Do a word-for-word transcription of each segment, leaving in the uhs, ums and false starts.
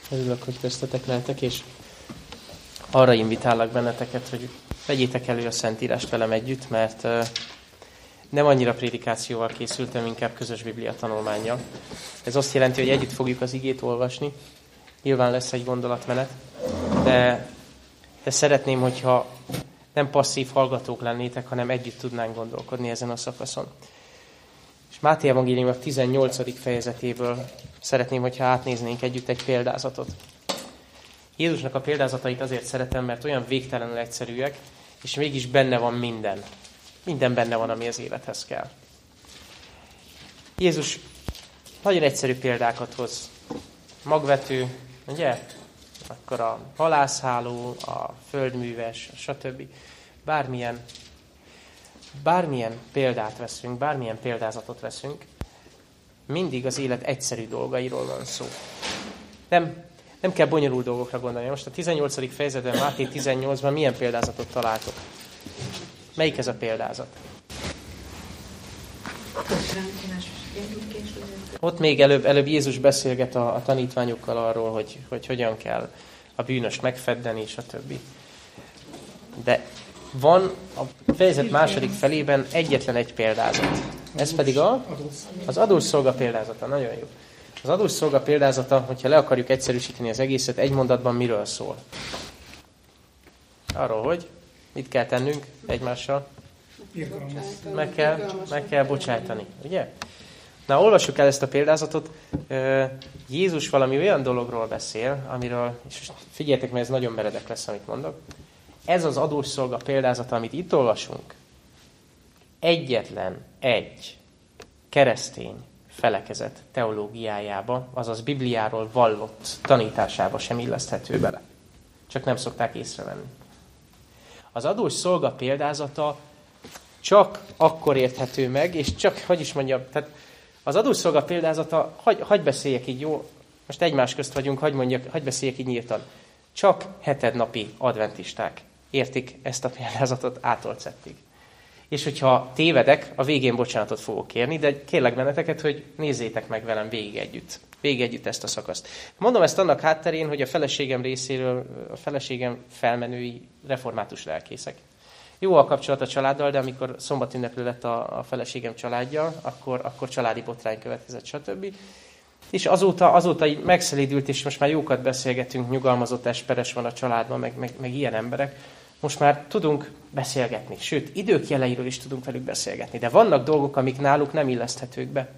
Örülök, hogy köztetek lehetek, és arra invitállak benneteket, hogy vegyétek elő a Szentírást velem együtt, mert nem annyira prédikációval készültem, inkább közös Biblia tanulmánnyal. Ez azt jelenti, hogy együtt fogjuk az igét olvasni. Nyilván lesz egy gondolatmenet, de, de szeretném, hogyha nem passzív hallgatók lennétek, hanem együtt tudnánk gondolkodni ezen a szakaszon. És Máté evangélium a tizennyolcadik fejezetéből szeretném, hogyha átnéznénk együtt egy példázatot. Jézusnak a példázatait azért szeretem, mert olyan végtelenül egyszerűek, és mégis benne van minden. Minden benne van, ami az élethez kell. Jézus nagyon egyszerű példákat hoz. Magvető, ugye? Akkor a halászháló, a földműves, stb. Bármilyen, bármilyen példát veszünk, bármilyen példázatot veszünk, mindig az élet egyszerű dolgairól van szó. Nem, nem kell bonyolult dolgokra gondolni. Most a tizennyolcadik fejezetben, Máté tizennyolcban milyen példázatot találtok? Melyik ez a példázat? Ott még előbb, előbb Jézus beszélget a, a tanítványokkal arról, hogy, hogy hogyan kell a bűnöst megfeddeni, stb. De van a fejezet második felében egyetlen egy példázat. Ez pedig a, az adósszolga példázata. Nagyon jó. Az adósszolga példázata, hogyha le akarjuk egyszerűsíteni az egészet, egy mondatban miről szól? Arról, hogy mit kell tennünk egymással? Meg kell, meg kell bocsájtani, ugye? Na, olvassuk el ezt a példázatot. Jézus valami olyan dologról beszél, amiről, és figyeljetek, mert ez nagyon meredek lesz, amit mondok. Ez az adósszolga példázata, amit itt olvasunk, egyetlen egy keresztény felekezet teológiájába, azaz Bibliáról vallott tanításába sem illeszthető bele. Csak nem szokták észrevenni. Az adósszolga példázata csak akkor érthető meg, és csak, hogy is mondjam, tehát az adósszolga példázata, hagy, hagy beszéljek így, jó, most egymás közt vagyunk, hagy, mondjak, hagy beszéljek így nyíltan. Csak hetednapi adventisták értik ezt a példázatot ától cettig. És hogyha tévedek, a végén bocsánatot fogok kérni, de kérlek benneteket, hogy nézzétek meg velem végig együtt. Végig együtt ezt a szakaszt. Mondom ezt annak hátterén, hogy a feleségem részéről, a feleségem felmenői református lelkészek. Jó a kapcsolat a családdal, de amikor szombatünneplő lett a, a feleségem családja, akkor, akkor családi botrány következett, stb. És azóta, azóta így megszelídült, és most már jókat beszélgetünk, nyugalmazott esperes van a családban, meg, meg, meg ilyen emberek. Most már tudunk beszélgetni, sőt, idők jeleiről is tudunk velük beszélgetni, de vannak dolgok, amik náluk nem illeszthetők be.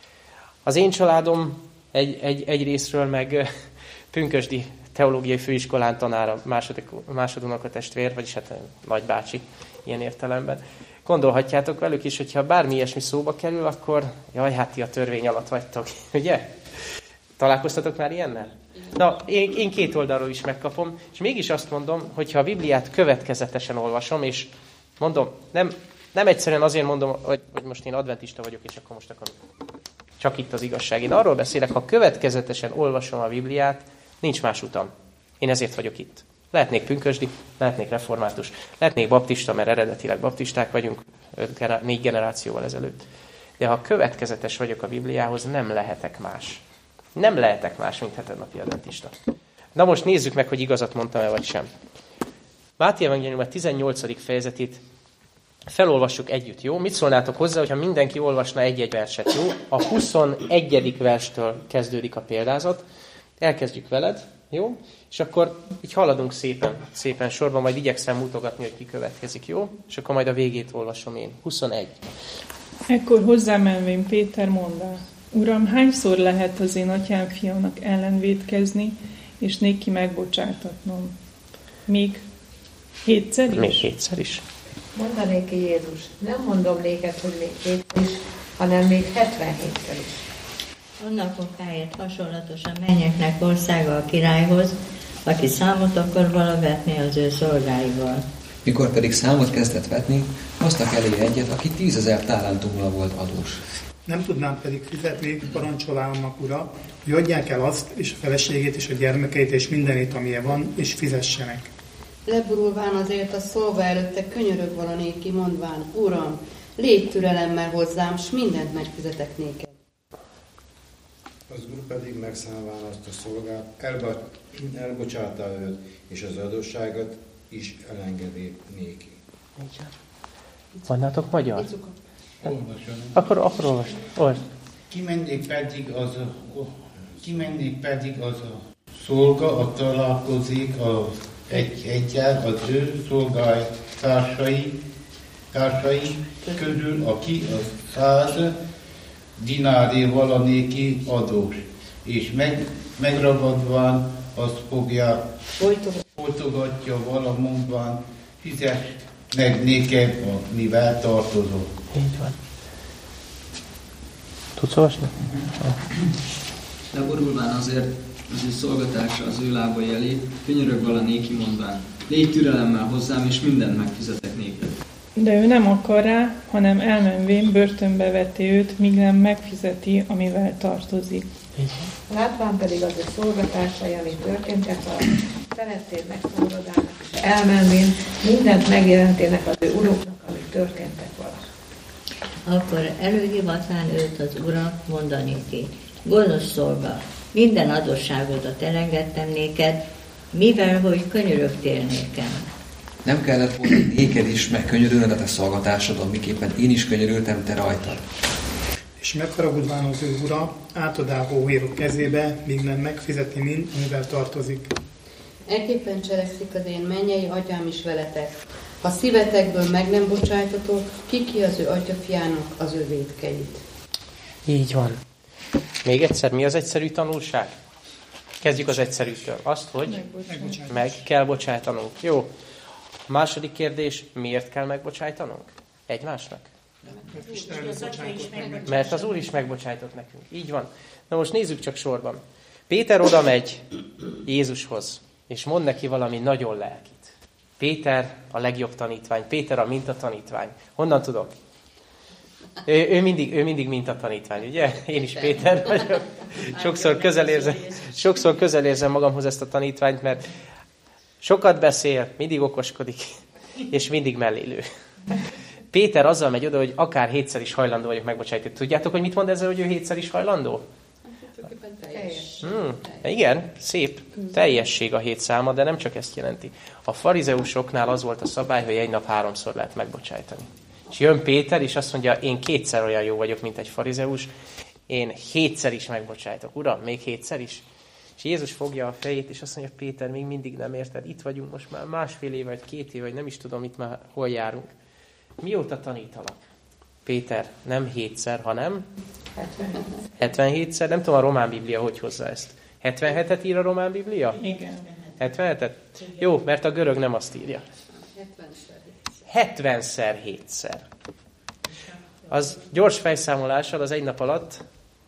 Az én családom egy, egy, egy részről meg pünkösdi teológiai főiskolán tanára, második, másodunok testvér, vagyis hát nagybácsi ilyen értelemben. Gondolhatjátok velük is, hogyha bármi ilyesmi szóba kerül, akkor jaj, hát ti a törvény alatt vagytok, ugye? Találkoztatok már ilyennel? Na, én, én két oldalról is megkapom, és mégis azt mondom, hogyha a Bibliát következetesen olvasom, és mondom, nem, nem egyszerűen azért mondom, hogy, hogy most én adventista vagyok, és akkor most akarom. Csak itt az igazság. Én arról beszélek, ha következetesen olvasom a Bibliát, nincs más utam. Én ezért vagyok itt. Lehetnék pünkösdi, lehetnék református, lehetnék baptista, mert eredetileg baptisták vagyunk, öt, négy generációval ezelőtt. De ha következetes vagyok a Bibliához, nem lehetek más. Nem lehetek más, mint hetednapi adventista. Na most nézzük meg, hogy igazat mondtam-e, vagy sem. Máté evangélium a tizennyolcadik fejezetét felolvassuk együtt, jó? Mit szólnátok hozzá, hogyha mindenki olvasna egy-egy verset, jó? A huszonegyedik verstől kezdődik a példázat. Elkezdjük veled, jó? És akkor így haladunk szépen, szépen sorban, majd igyekszem mutogatni, hogy ki következik, jó? És akkor majd a végét olvasom én. huszonegy. Ekkor hozzámenvén Péter mondta: Uram, hányszor lehet az én atyám fiának ellen vétkezni, és néki megbocsátatnom? Még hétszer is? Még hétszer is. Mondanéki Jézus, nem mondom néked, hogy még hétszer is, hanem még hetvenhétszer is. Annak okáért hasonlatos a mennyeknek országa a királyhoz, aki számot akar vala vetni az ő szolgáival. Mikor pedig számot kezdett vetni, hoztak elé egyet, aki tízezer talentumra volt adós. Nem tudnám pedig fizetni, parancsolá annak ura, hogy adják el azt, és a feleségét, és a gyermekeit, és mindenét, amilyen van, és fizessenek. Leburulván azért a szolga előtte könyörög valanéki, mondván: Uram, légy türelemmel hozzám, s mindent megfizetek néked. Az úr pedig megszámolván azt a szolgát, elba, elbocsátá őt, és az adósságot is elengedi néki. Van nátok magyar? Olvasom. Akkor, akkor olvasd. olvasd. Kimennék pedig az a, kimennék pedig az a szolga, a találkozik az egy, egyel az ő szolgály társai, társai közül, aki a száz dináré valanéki adós, és meg, megragadván azt fogja, folytogatja valamondván, fizess meg néked, mivel tartozol. Így van. Tudsz olvasni? De borulván azért az ő szolgatársa az ő lábai elé, könyörög vala néki mondván, légy türelemmel hozzám, és mindent megfizetek néked. De ő nem akar rá, hanem elmenvén börtönbe veti őt, míg nem megfizeti, amivel tartozik. Látván pedig az ő szolgatársai, ami történtek, a szerettél megszolgadának, és elmenvén mindent megjelentének az ő uruknak, amik történtek vala. Akkor előhivatván őt az ura mondanéki, gonosz szolga, minden adósságodat elengedtem néked, mivel hogy könyörögtél nékem. Nem kellett volna néked is megkönyörülned a te szolgatásodon, miképpen én is könyörültem te rajtad. És megharagudván az ő ura, átadá hóhérok kezébe, míg nem megfizeti mind, amivel tartozik. Ekképpen cselekszik az én mennyei atyám is veletek. Ha szívetekből meg nem bocsájtatok, ki ki az ő atyafiának az ő vétkeit. Így van. Még egyszer, mi az egyszerű tanulság? Kezdjük az egyszerűtől. Azt, hogy meg kell bocsájtanunk. Jó. A második kérdés, miért kell megbocsájtanunk? Egymásnak? Mert az Úr is megbocsájtott nekünk. Így van. Na most nézzük csak sorban. Péter oda megy Jézushoz, és mond neki valami nagyon lelkit. Péter a legjobb tanítvány. Péter a mintatanítvány. Honnan tudom? Ő, ő, mindig, ő mindig mintatanítvány, ugye? Én is Péter vagyok. Sokszor közel érzem, sokszor közel érzem magamhoz ezt a tanítványt, mert sokat beszél, mindig okoskodik, és mindig mellélő. Péter azzal megy oda, hogy akár hétszer is hajlandó vagyok megbocsájtani. Tudjátok, hogy mit mond ezzel, hogy ő hétszer is hajlandó? Hmm, igen, szép. Teljesség a hét száma, de nem csak ezt jelenti. A farizeusoknál az volt a szabály, hogy egy nap háromszor lehet megbocsájtani. És jön Péter, és azt mondja, én kétszer olyan jó vagyok, mint egy farizeus, én hétszer is megbocsájtok. Uram, még hétszer is? És Jézus fogja a fejét, és azt mondja, Péter, még mindig nem érted, itt vagyunk most már másfél év, vagy két év, vagy nem is tudom, itt már hol járunk. Mióta tanítalak? Péter, nem hétszer, hanem hetvenhétszer. Nem tudom, a román biblia hogy hozza ezt. hetvenhetet ír a román biblia? Igen. hetvenhetet? Jó, mert a görög nem azt írja. hetvenszer hétszer. Az gyors fejszámolással az egy nap alatt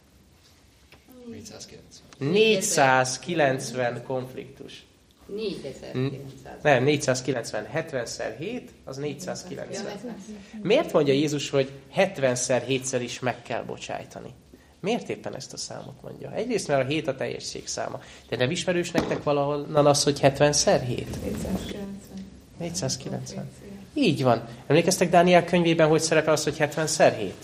négyszázkilencven konfliktus. négyezer-kilencszáz. Nem, négyszázkilencven. hetvenszer hét, az négyszázkilencven. Miért mondja Jézus, hogy hetvenszer hétszer is meg kell bocsájtani? Miért éppen ezt a számot mondja? Egyrészt, mert a hét a teljesség száma. De nem ismerős nektek valahonnan az, hogy hetvenszer hét? négyszázkilencven. Így van. Emlékeztek Dániel könyvében, hogy szerepel az, hogy hetvenszer hét?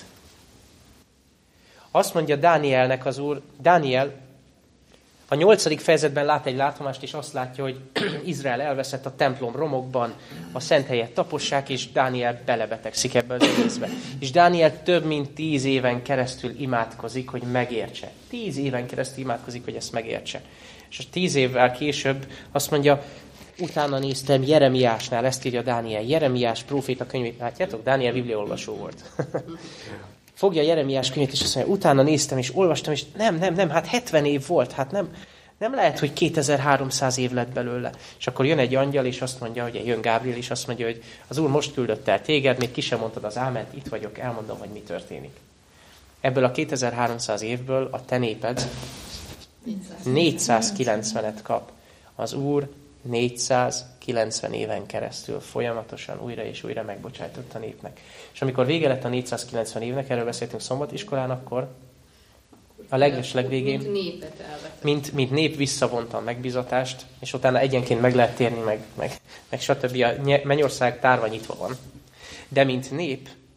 Azt mondja Dánielnek az Úr, Dániel a nyolcadik fejezetben lát egy látomást, és azt látja, hogy Izrael elveszett a templom romokban, a szent helyet tapossák, és Dániel belebetegszik ebbe az egészbe. És Dániel több mint tíz éven keresztül imádkozik, hogy megértse. Tíz éven keresztül imádkozik, hogy ezt megértse. És a tíz évvel később azt mondja, utána néztem Jeremiásnál, ezt írja Dániel, Jeremiás próféta könyvét, látjátok, Dániel bibliaolvasó volt. Fogja Jeremiás könyvét, és azt mondja, utána néztem, és olvastam, és nem, nem, nem, hát hetven év volt, hát nem, nem lehet, hogy kétezer-háromszáz év lett belőle. És akkor jön egy angyal, és azt mondja, hogy jön Gábriel, és azt mondja, hogy az Úr most küldött el téged, még ki sem mondtad az áment, itt vagyok, elmondom, hogy mi történik. Ebből a kétezer-háromszáz évből a te néped négyszázkilencvenet kap. Az Úr négyszázkilencven éven keresztül folyamatosan újra és újra megbocsájtott a népnek. És amikor vége lett a négyszázkilencven évnek, erről beszéltünk szombatiskolán, akkor a leges legvégén, mint, mint, mint nép visszavonta a megbizatást, és utána egyenként meg lehet térni, meg, meg, meg stb. A mennyország tárva nyitva van. De mint nép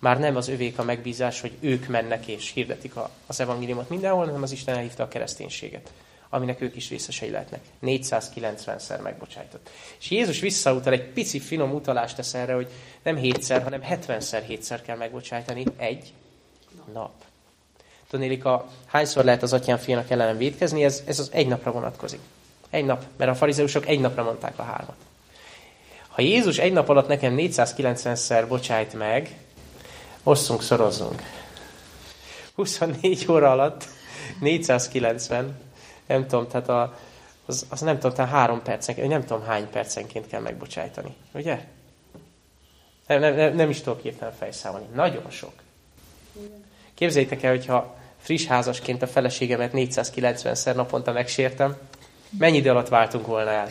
Már nem az övék a megbízás, hogy ők mennek és hirdetik a, az evangéliumot mindenhol, hanem az Isten elhívta a kereszténységet, aminek ők is részesei lehetnek. négyszázkilencvenszer megbocsájtott. És Jézus visszautal, egy pici finom utalást tesz erre, hogy nem hétszer, hanem hetvenszer hétszer kell megbocsájtani egy nap. Tudnélik, a hányszor lehet az atyám fiának ellen vétkezni, ez, ez az egy napra vonatkozik. Egy nap, mert a farizeusok egy napra mondták a hármat. Ha Jézus egy nap alatt nekem négyszázkilencvenszer bocsájt meg, osszunk, szorozzunk. huszonnégy óra alatt négyszázkilencven, nem tudom, tehát a, az, az nem tudom, tehát három percenként, nem tudom hány percenként kell megbocsájtani. Ugye? Nem, nem, nem is tudok hirtelen fejszámolni. Nagyon sok. Képzeljétek el, hogyha friss házasként a feleségemet négyszázkilencvenszer naponta megsértem, mennyi idő alatt váltunk volna el?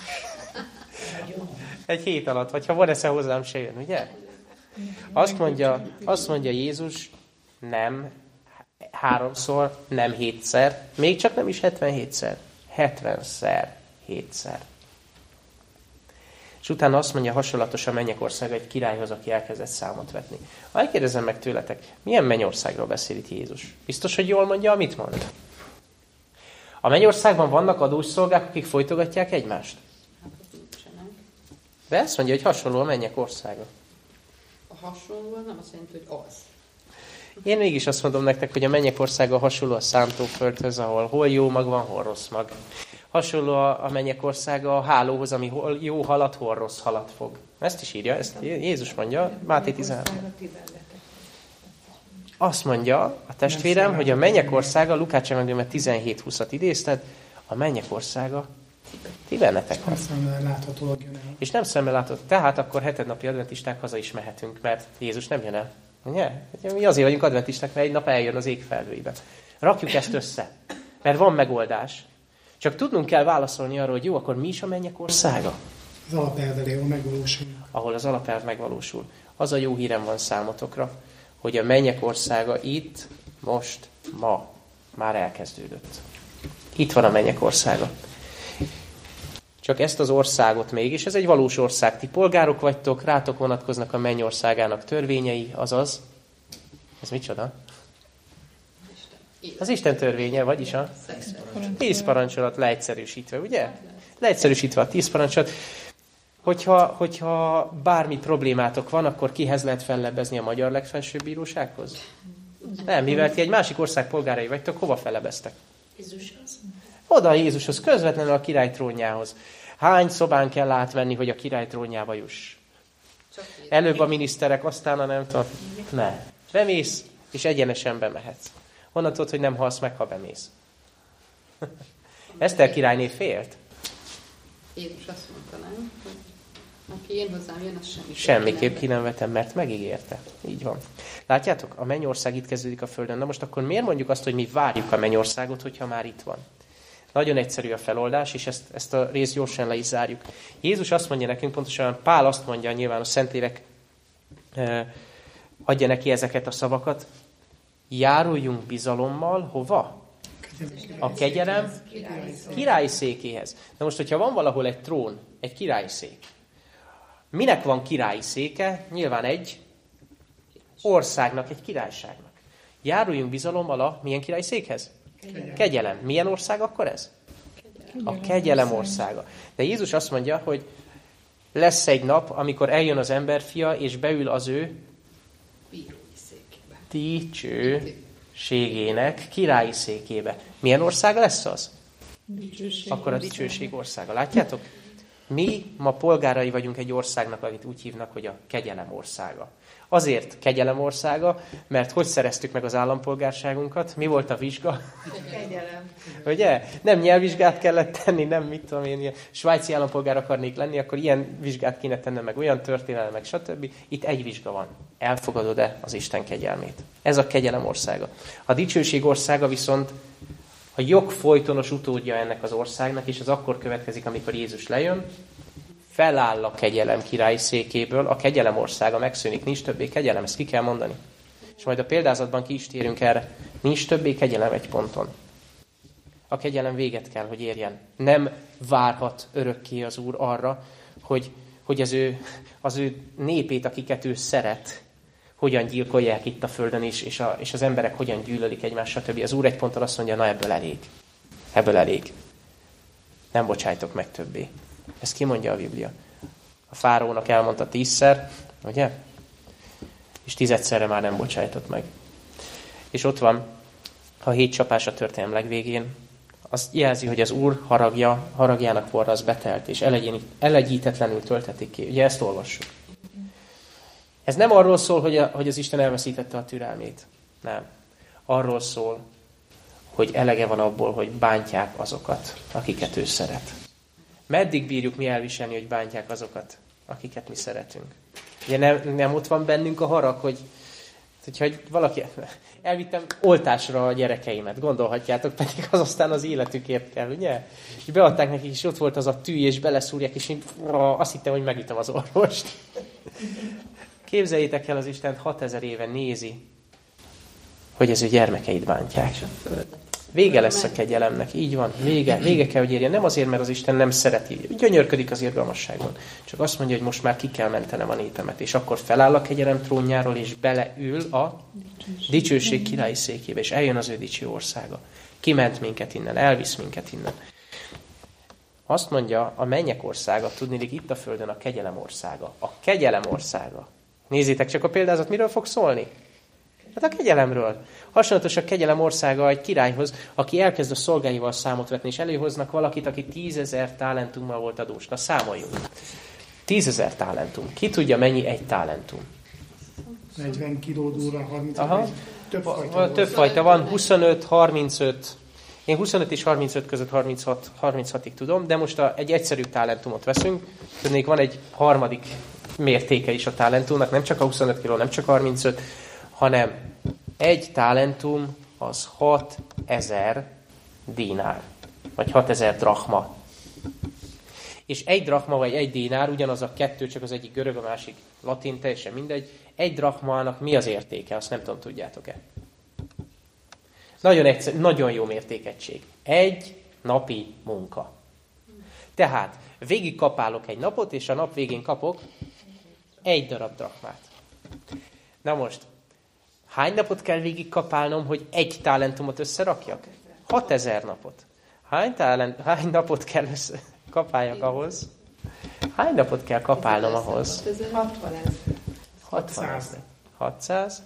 Egy hét alatt, vagy ha van esze hozzám, se jön, ugye? Azt mondja, azt mondja Jézus, nem háromszor, nem hétszer, még csak nem is hetvenhétszer, hetvenszer, hétszer. És utána azt mondja, hasonlatos a mennyek országa egy királyhoz, aki elkezdett számot vetni. Ha elkérdezem meg tőletek, milyen mennyországról beszél itt Jézus? Biztos, hogy jól mondja, amit mond? A mennyországban vannak adósszolgák, akik folytogatják egymást? De ezt mondja, hogy hasonló a mennyek országa. A hasonló nem azt jelenti, hogy az. Én mégis azt mondom nektek, hogy a mennyek országa hasonló a szántóföldhöz, ahol hol jó mag van, hol rossz mag. Hasonló a mennyek országa a hálóhoz, ami hol jó halat, hol rossz halat fog. Ezt is írja, ezt Jézus mondja, Máté tizenhárom. Azt mondja a testvérem, hogy a mennyek országa, Lukács evangéliuma tizenhét húszat idézted, a mennyek országa ti bennetek van. És nem szemmel látható. Tehát akkor hetednapi adventisták haza is mehetünk, mert Jézus nem jön el. Ugye? Mi azért vagyunk adventisták, mert egy nap eljön az ég felhőibe. Rakjuk ezt össze, mert van megoldás. Csak tudnunk kell válaszolni arra, hogy jó, akkor mi is a mennyek országa? Az alapelv, ahol megvalósul. Ahol az alapelv megvalósul. Az a jó hírem van számotokra, hogy a mennyek országa itt, most, ma már elkezdődött. Itt van a mennyek országa. Csak ezt az országot még, és ez egy valós ország. Ti polgárok vagytok, rátok vonatkoznak a mennyországának törvényei, azaz, ez micsoda? Az Isten törvénye, vagyis a tíz parancsolat leegyszerűsítve, ugye? Leegyszerűsítve a tíz parancsolat. Hogyha, hogyha bármi problémátok van, akkor kihez lehet fellebbezni a Magyar Legfelsőbb Bírósághoz? Nem, mivel ti egy másik ország polgárai vagytok, hova fellebeztek? Jézushoz. Oda Jézushoz, közvetlenül a király trónjához. Hány szobán kell átvenni, hogy a király trónjába juss? Előbb a miniszterek, aztán a nem tudom. Ne. Bemész, és egyenesen bemehetsz. Honnan tudod, hogy nem halsz meg, ha bemész? Eszter királyné félt? Jézus azt mondta, nem? Hogy aki én hozzám jön, az semmi. Semmiképp ki nem vetem, mert megígérte. Így van. Látjátok? A mennyország itt kezdődik a földön. Na most akkor miért mondjuk azt, hogy mi várjuk a mennyországot, hogyha már itt van? Nagyon egyszerű a feloldás, és ezt, ezt a részt gyorsan le is zárjuk. Jézus azt mondja nekünk, pontosan Pál azt mondja, nyilván a Szentlélek eh, adja neki ezeket a szavakat, járuljunk bizalommal, hova? A kegyelem királyi székéhez. Na most, hogyha van valahol egy trón, egy királyi szék, minek van királyi széke? Nyilván egy országnak, egy királyságnak. Járuljunk bizalommal a milyen királyi székhez? Kegyelem. Kegyelem. Milyen ország akkor ez? Kegyelem. A kegyelem országa. De Jézus azt mondja, hogy lesz egy nap, amikor eljön az emberfia, és beül az ő dicsőségének királyi székébe. Milyen ország lesz az? Dicsőség akkor a dicsőség országa. Látjátok? Mi ma polgárai vagyunk egy országnak, amit úgy hívnak, hogy a kegyelem országa. Azért kegyelem országa, mert hogy szereztük meg az állampolgárságunkat? Mi volt a vizsga? Kegyelem. Ugye? Nem nyelvvizsgát kellett tenni, nem mit tudom én, ilyen svájci állampolgár akarnék lenni, akkor ilyen vizsgát kéne tennem, meg olyan történelem, meg stb. Itt egy vizsga van. Elfogadod-e az Isten kegyelmét? Ez a kegyelem országa. A dicsőség országa viszont a jog folytonos utódja ennek az országnak, és az akkor következik, amikor Jézus lejön, feláll a kegyelem királyi székéből, a kegyelem országa megszűnik, nincs többé kegyelem, ezt ki kell mondani. És majd a példázatban ki is térünk erre, nincs többé kegyelem egy ponton. A kegyelem véget kell, hogy érjen. Nem várhat örökké az Úr arra, hogy, hogy az, ő, az ő népét, akiket ő szeret, hogyan gyilkolják itt a földön is, és, a, és az emberek hogyan gyűlölik egymást, stb. Az Úr egy ponton azt mondja, na ebből elég. Ebből elég. Nem bocsájtok meg többé. Ezt kimondja a Biblia. A fáraónak elmondta tízszer, ugye? És tizedszerre már nem bocsájtott meg. És ott van a hét csapás a történelem legvégén. Az jelzi, hogy az Úr haragja, haragjának porra az betelt, és elegyítetlenül töltetik ki. Ugye ezt olvassuk. Ez nem arról szól, hogy, a, hogy az Isten elveszítette a türelmét. Nem. Arról szól, hogy elege van abból, hogy bántják azokat, akiket ő szeret. Meddig bírjuk mi elviselni, hogy bántják azokat, akiket mi szeretünk? Ugye nem, nem ott van bennünk a harag, hogy hogyha valaki... Elvittem oltásra a gyerekeimet, gondolhatjátok, pedig az aztán az életükért kell, ugye? És beadták nekik, és ott volt az a tű, és beleszúrják, és én azt hittem, hogy megütöm az orvost. Képzeljétek el, az Isten hatezer éve nézi, hogy az ő gyermekeit bántják. Vége lesz a kegyelemnek, így van, vége, vége kell, hogy érjen. Nem azért, mert az Isten nem szereti, gyönyörködik az irgalmasságon. Csak azt mondja, hogy most már ki kell mentenem a népemet. És akkor feláll a kegyelem trónjáról, és beleül a dicsőség királyi székébe, és eljön az ő dicső országa. Kiment minket innen, elvisz minket innen. Azt mondja, a mennyek országa, tudniillik itt a földön a kegyelem országa. A kegyelem országa. Nézzétek csak a példázat, miről fog szólni? Hát a kegyelemről. Hasonlatos a kegyelem országa egy királyhoz, aki elkezd a szolgáival számot vetni, és előhoznak valakit, aki tízezer talentummal volt adós. Na, számoljunk. Tízezer talentum. Ki tudja, mennyi egy talentum? negyven kiló durra, harminc. Aha. Több fajta, van, több fajta van, huszonöt, harmincöt. Én huszonöt és harmincöt között harminchat, harminchatig tudom, de most a, egy egyszerű talentumot veszünk. Tudnék, van egy harmadik mértéke is a talentumnak, nem csak a huszonöt kiló, nem csak a harmincöt, hanem egy talentum az hatezer dinár, vagy hatezer drachma. És egy drachma, vagy egy dinár, ugyanaz a kettő, csak az egyik görög, a másik latin, teljesen mindegy. Egy drachmának mi az értéke? Azt nem tudom, tudjátok-e? Nagyon, egyszer, nagyon jó mértékegység. Egy napi munka. Tehát végig kapálok egy napot, és a nap végén kapok egy darab drachmát. Na most, hány napot kell végig kapálnom, hogy egy talentumot összerakjak? hatezer napot. Hány, talent, hány napot kell össze, kapáljak ahhoz? Hány napot kell kapálnom ahhoz? hatvan ezer. hatvan ezer. hatszáz.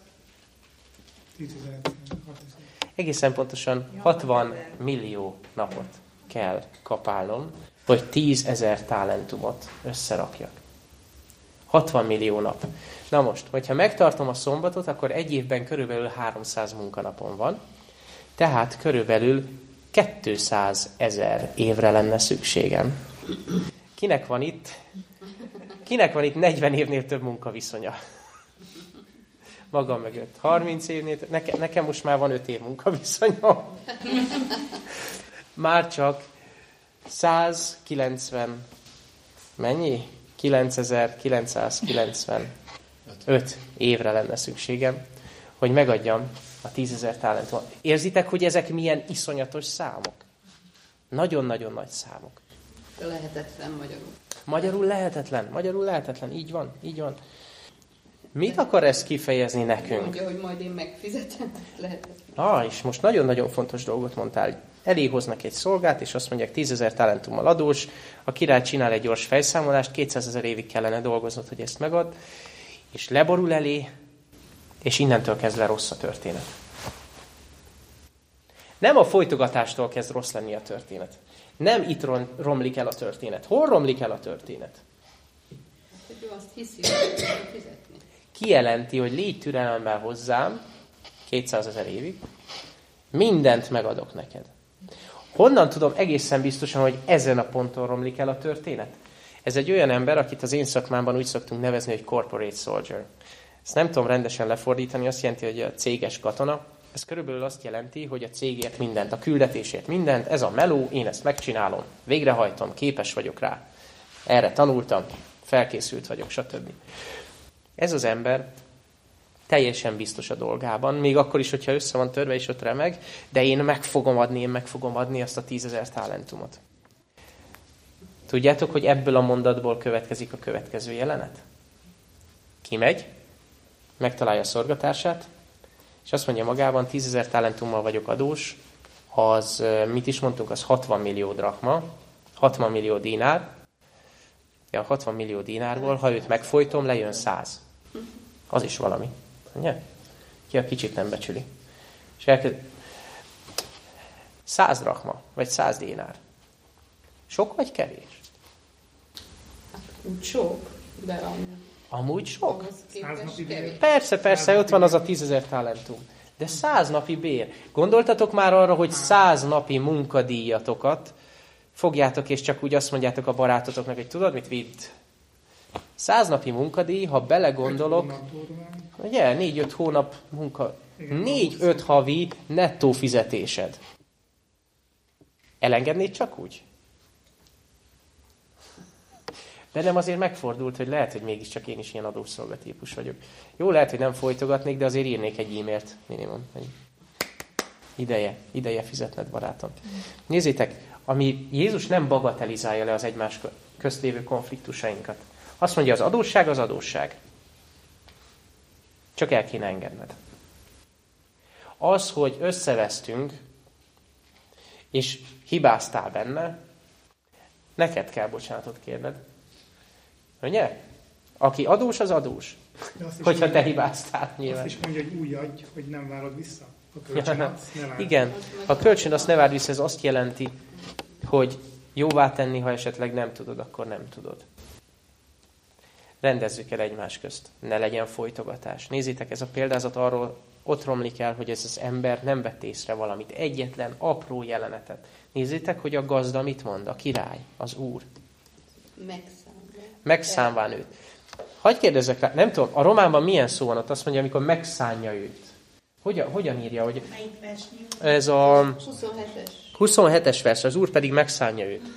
Egészen pontosan hatvan millió napot kell kapálnom, hogy tízezer talentumot összerakjak. hatvan millió nap. Na most, hogyha megtartom a szombatot, akkor egy évben körülbelül háromszáz munkanapon van, tehát körülbelül kétszázezer évre lenne szükségem. Kinek van itt? Kinek van itt negyven évnél több munkaviszonya? Magam mögött. harminc évnél, nekem, nekem most már van öt év munkaviszonyom. Már csak százkilencven, mennyi? kilencezer-kilencszázkilencvenöt évre lenne szükségem, hogy megadjam a tízezer talentumot. Érzitek, hogy ezek milyen iszonyatos számok? Nagyon-nagyon nagy számok. Lehetetlen magyarul. Magyarul lehetetlen, magyarul lehetetlen, így van, így van. Mit akar ez kifejezni nekünk? Mondja, hogy majd én megfizetem, lehetetlen. Ah, és most nagyon-nagyon fontos dolgot mondtál. Elé hoznak egy szolgát, és azt mondják, tízezer talentummal adós, a király csinál egy gyors fejszámolást, kétszázezer évig kellene dolgoznod, hogy ezt megad, és leborul elé, és innentől kezd le rossz a történet. Nem a folytogatástól kezd rossz lenni a történet. Nem itt romlik el a történet. Hol romlik el a történet? Hogy ő azt hiszi, hogy kell fizetni. Kijelenti, hogy légy türelemmel hozzám, kétszázezer évig, mindent megadok neked. Honnan tudom egészen biztosan, hogy ezen a ponton romlik el a történet? Ez egy olyan ember, akit az én szakmámban úgy szoktunk nevezni, hogy corporate soldier. Ezt nem tudom rendesen lefordítani, azt jelenti, hogy a céges katona. Ez körülbelül azt jelenti, hogy a cégért mindent, a küldetésért mindent, ez a meló, én ezt megcsinálom, végrehajtom, képes vagyok rá. Erre tanultam, felkészült vagyok, stb. Ez az ember teljesen biztos a dolgában, még akkor is, hogyha össze van törve és ott remeg, de én meg fogom adni, én meg fogom adni azt a tízezer talentumot. Tudjátok, hogy ebből a mondatból következik a következő jelenet? Kimegy, megtalálja a szolgatársát, és azt mondja magában, tízezer talentummal vagyok adós, az, mit is mondtunk, az hatvan millió drachma, hatvan millió dinár. Ja, hatvan millió dinárból, ha őt megfojtom, lejön száz. Az is valami. Ugye? Ki a kicsit nem becsüli. És elkezd... száz drachma, vagy száz dinár. Sok vagy kevés? Úgy sok, de amúgy... Amúgy sok? Kevés. Persze, persze, ott van az a tízezer talentum. De száz napi bér. Gondoltatok már arra, hogy száz napi munkadíjatokat fogjátok, és csak úgy azt mondjátok a barátotoknak, hogy tudod, mit vidd? Száz napi munkadíj, ha belegondolok, ugye, négy-öt hónap munka, négy-öt havi nettó fizetésed. Elengednéd csak úgy? Bennem azért megfordult, hogy lehet, hogy mégiscsak én is ilyen adószolgatípus vagyok. Jó, lehet, hogy nem folytogatnék, de azért írnék egy e-mailt minimum. Ideje, ideje fizetned, barátom. Nézzétek, ami Jézus nem bagatelizálja le az egymás közt lévő konfliktusainkat. Azt mondja, az adósság az adósság. Csak el kéne engedned. Az, hogy összevesztünk, és hibáztál benne, neked kell bocsánatot kérned. Ugye? Aki adós, az adós. Hogyha te hibáztál nyilván. Azt is mondja, hogy úgy adj, hogy nem várod vissza. A kölcsön azt ne várd. Igen, a kölcsön azt ne várd vissza, ez azt jelenti, hogy jóvá tenni, ha esetleg nem tudod, akkor nem tudod. Rendezzük el egymás közt. Ne legyen folytogatás. Nézzétek, ez a példázat arról ott romlik el, hogy ez az ember nem vett észre valamit. Egyetlen apró jelenetet. Nézzétek, hogy a gazda mit mond, a király, az úr. Megszánván őt. Hadd kérdezzek rá, nem tudom, a románban milyen szó van ott? Azt mondja, amikor megszánja őt. Hogyan, hogyan írja? Hogy ez a huszonhetes vers, az úr pedig megszánja őt.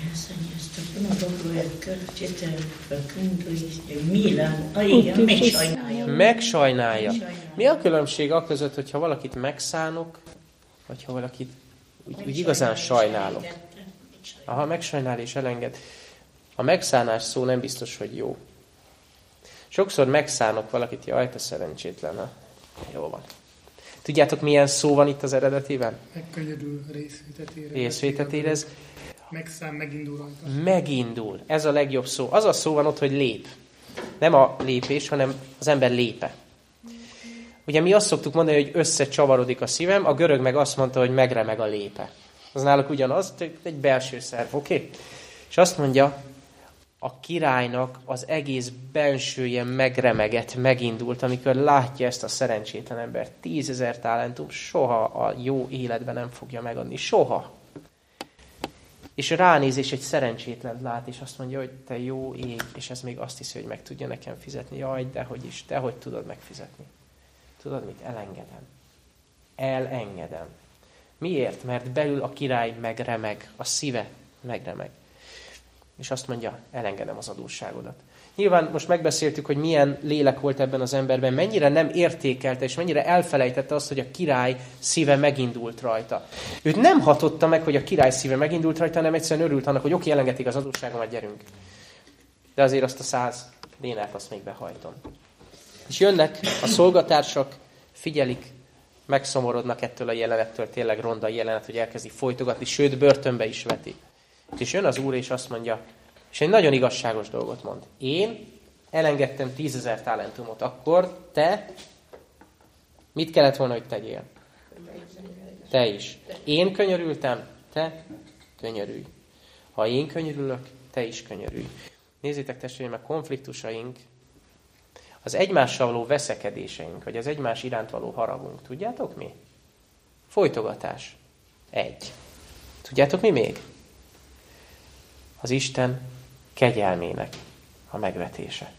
Megsajnálja. Mi a különbség a között, hogyha valakit megszánok, vagy ha valakit úgy, úgy igazán sajnálok? Aha, megsajnál és elenged. A megszánás szó nem biztos, hogy jó. Sokszor megszánok valakit, jaj, te szerencsétlen. Ha? Jó van. Tudjátok, milyen szó van itt az eredetében? Megkönnyörül, részvétet érez. Részvétet érez. Megszán, megindul rajta. Megindul. Ez a legjobb szó. Az a szó van ott, hogy lép. Nem a lépés, hanem az ember lépe. Ugye mi azt szoktuk mondani, hogy összecsavarodik a szívem, a görög meg azt mondta, hogy megremeg a lépe. Az náluk ugyanaz, egy belső szerv, oké? Okay? És azt mondja, a királynak az egész bensője megremegett, megindult, amikor látja ezt a szerencsétlen embert. Tízezer talentum soha a jó életben nem fogja megadni. Soha. És ránéz, és egy szerencsétlent lát, és azt mondja, hogy te jó ég, és ez még azt hiszi, hogy meg tudja nekem fizetni. Jaj, dehogy is, te hogy tudod megfizetni? Tudod mit? Elengedem. Elengedem. Miért? Mert belül a király megremeg, a szíve megremeg. És azt mondja, elengedem az adósságodat. Nyilván most megbeszéltük, hogy milyen lélek volt ebben az emberben, mennyire nem értékelte, és mennyire elfelejtette azt, hogy a király szíve megindult rajta. Őt nem hatotta meg, hogy a király szíve megindult rajta, hanem egyszerűen örült annak, hogy oké, elengedték az adósságomat, gyerünk. De azért azt a száz dénárt azt még behajtom. És jönnek a szolgatársak, figyelik, megszomorodnak ettől a jelenettől, tényleg ronda jelenet, hogy elkezdi folytogatni, sőt, börtönbe is veti. És jön az úr, és azt mondja, és egy nagyon igazságos dolgot mond. Én elengedtem tízezer talentumot, akkor te mit kellett volna, hogy tegyél? Te is. Én könyörültem, te könyörülj. Ha én könyörülök, te is könyörülj. Nézzétek, testvéreim, a konfliktusaink, az egymással való veszekedéseink, vagy az egymás iránt való haragunk. Tudjátok mi? Folytogatás. Egy. Tudjátok mi még? Az Isten kegyelmének a megvetése.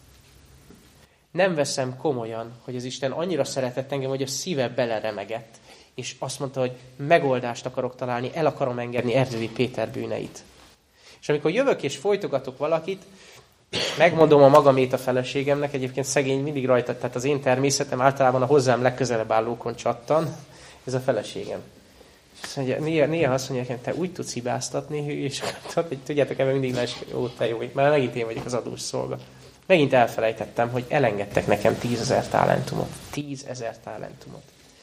Nem veszem komolyan, hogy az Isten annyira szeretett engem, hogy a szíve beleremegett, és azt mondta, hogy megoldást akarok találni, el akarom engedni Erdői Péter bűneit. És amikor jövök és folytogatok valakit, megmondom a magamét a feleségemnek, egyébként szegény mindig rajta, tehát az én természetem általában a hozzám legközelebb állókon csattan, ez a feleségem. Azt mondja, néha, néha azt mondja, hogy te úgy tudsz hibáztatni, és tudjátok, ebben mindig lesz, ó, te jó, már megint én vagyok az adós szolga. Megint elfelejtettem, hogy elengedtek nekem tízezer talentumot. Tízezer talentumot.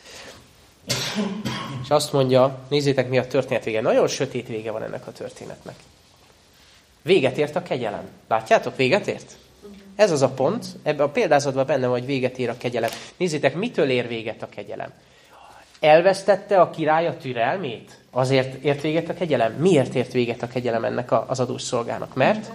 És azt mondja, nézzétek, mi a történet vége. Nagyon sötét vége van ennek a történetnek. Véget ért a kegyelem. Látjátok, véget ért? Ez az a pont, ebben a példázatban benne van, hogy véget ér a kegyelem. Nézzétek, mitől ér véget a kegyelem? Elvesztette a király a türelmét? Azért ért véget a kegyelem? Miért ért véget a kegyelem ennek az adós szolgának? Mert?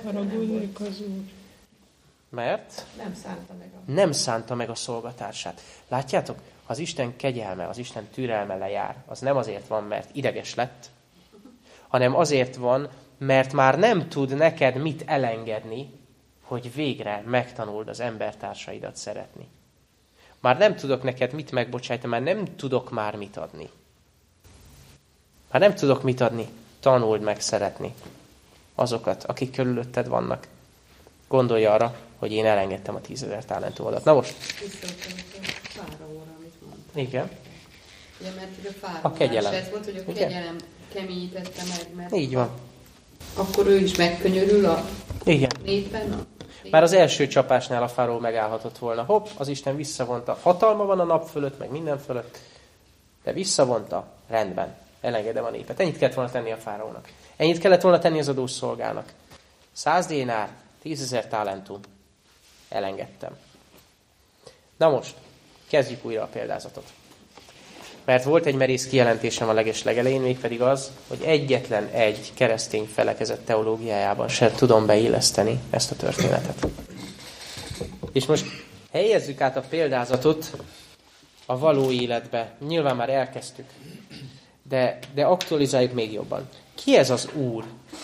Mert? Nem szánta meg a... Nem szánta meg a szolgatársát. Látjátok? Ha az Isten kegyelme, az Isten türelme lejár, az nem azért van, mert ideges lett, hanem azért van, mert már nem tud neked mit elengedni, hogy végre megtanuld az embertársaidat szeretni. Már nem tudok neked mit megbocsájtani, már nem tudok már mit adni. Már nem tudok mit adni. Tanuld meg szeretni azokat, akik körülötted vannak. Gondolj arra, hogy én elengedtem a tízezer talentumodat. Na most. Fáraóra, amit mondta. Igen. Ja, mert hogy a fáraó. A kegyelem. Ez volt, hogy a kegyelem keményítette meg, mert így van. Akkor ő is megkönyörül a Igen. népen. A... Már az első csapásnál a fáraó megállhatott volna. Hopp, az Isten visszavonta. Hatalma van a nap fölött, meg minden fölött. De visszavonta. Rendben. Elengedem a népet. Ennyit kellett volna tenni a fáraónak. Ennyit kellett volna tenni az adós szolgának. Száz dénár, tízezer talentum. Elengedtem. Na most, kezdjük újra a példázatot. Mert volt egy merész kijelentésem a leges legelején, mégpedig az, hogy egyetlen egy keresztény felekezet teológiájában sem tudom beilleszteni ezt a történetet. És most helyezzük át a példázatot a való életbe. Nyilván már elkezdtük, de, de aktualizáljuk még jobban. Ki ez az Úr,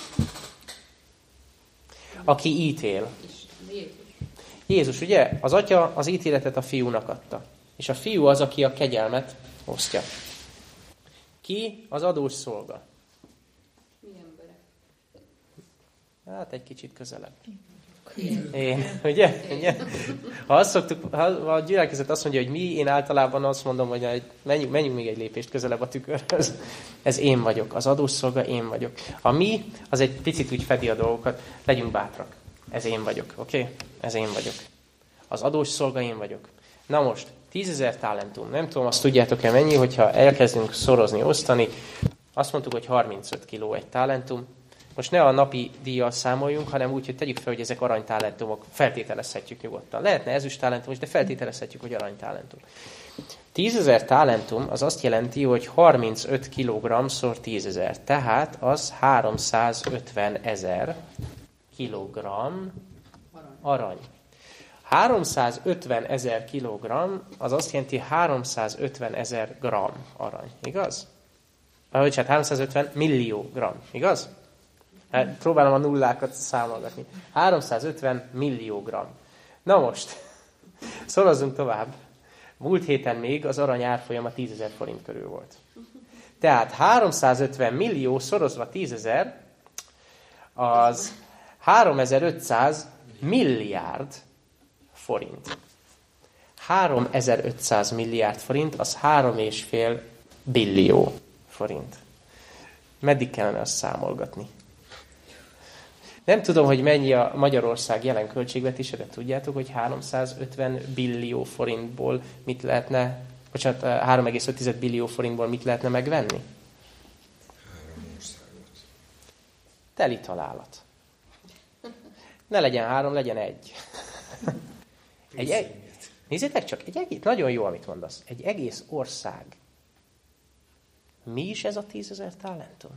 aki ítél? Jézus, ugye? Az atya az ítéletet a fiúnak adta. És a fiú az, aki a kegyelmet osztja. Ki az adós szolga? Mi emberek? Hát egy kicsit közelebb. Én, ugye? ugye? Ha azt szoktuk, ha a gyülekezet azt mondja, hogy mi, én általában azt mondom, hogy menjünk, menjünk még egy lépést közelebb a tükörhöz. Ez én vagyok. Az adós szolga én vagyok. A mi, az egy picit úgy fedi a dolgokat. Legyünk bátrak. Ez én vagyok, oké? Okay? Ez én vagyok. Az adós szolga én vagyok. Na most, tízezer talentum. Nem tudom, azt tudjátok-e mennyi, hogyha elkezdünk szorozni, osztani. Azt mondtuk, hogy harmincöt kiló egy talentum. Most ne a napi díjjal számoljunk, hanem úgy, hogy tegyük fel, hogy ezek aranytalentumok. Feltételezhetjük nyugodtan. Lehetne ezüst talentum is, de feltételezhetjük, hogy aranytalentum. tízezer talentum az azt jelenti, hogy harmincöt kilogramm szor tízezer. Tehát az háromszázötven ezer kilogramm arany. háromszázötven ezer kilogramm, az azt jelenti háromszázötven ezer gramm arany. Igaz? Ahogy hát háromszázötven millió gramm. Igaz? Hát, próbálom a nullákat számolgatni. háromszázötven millió gramm. Na most, szorozzunk tovább. Múlt héten még az arany árfolyama tízezer forint körül volt. Tehát háromszázötven millió szorozva tízezer, az háromezer-ötszáz milliárd forint. háromezer-ötszáz milliárd forint, az három és fél billió forint. Meddig kellene azt számolgatni? Nem tudom, hogy mennyi a Magyarország jelen költségvetése, de tudjátok, hogy háromszázötven billió forintból mit lehetne, bocsánat, három egész öt billió forintból mit lehetne megvenni? Három országot. Teli találat. Ne legyen három, legyen egy. egy eg... Nézzétek csak, egy egész, nagyon jó, amit mondasz. Egy egész ország. Mi is ez a tízezer talentum?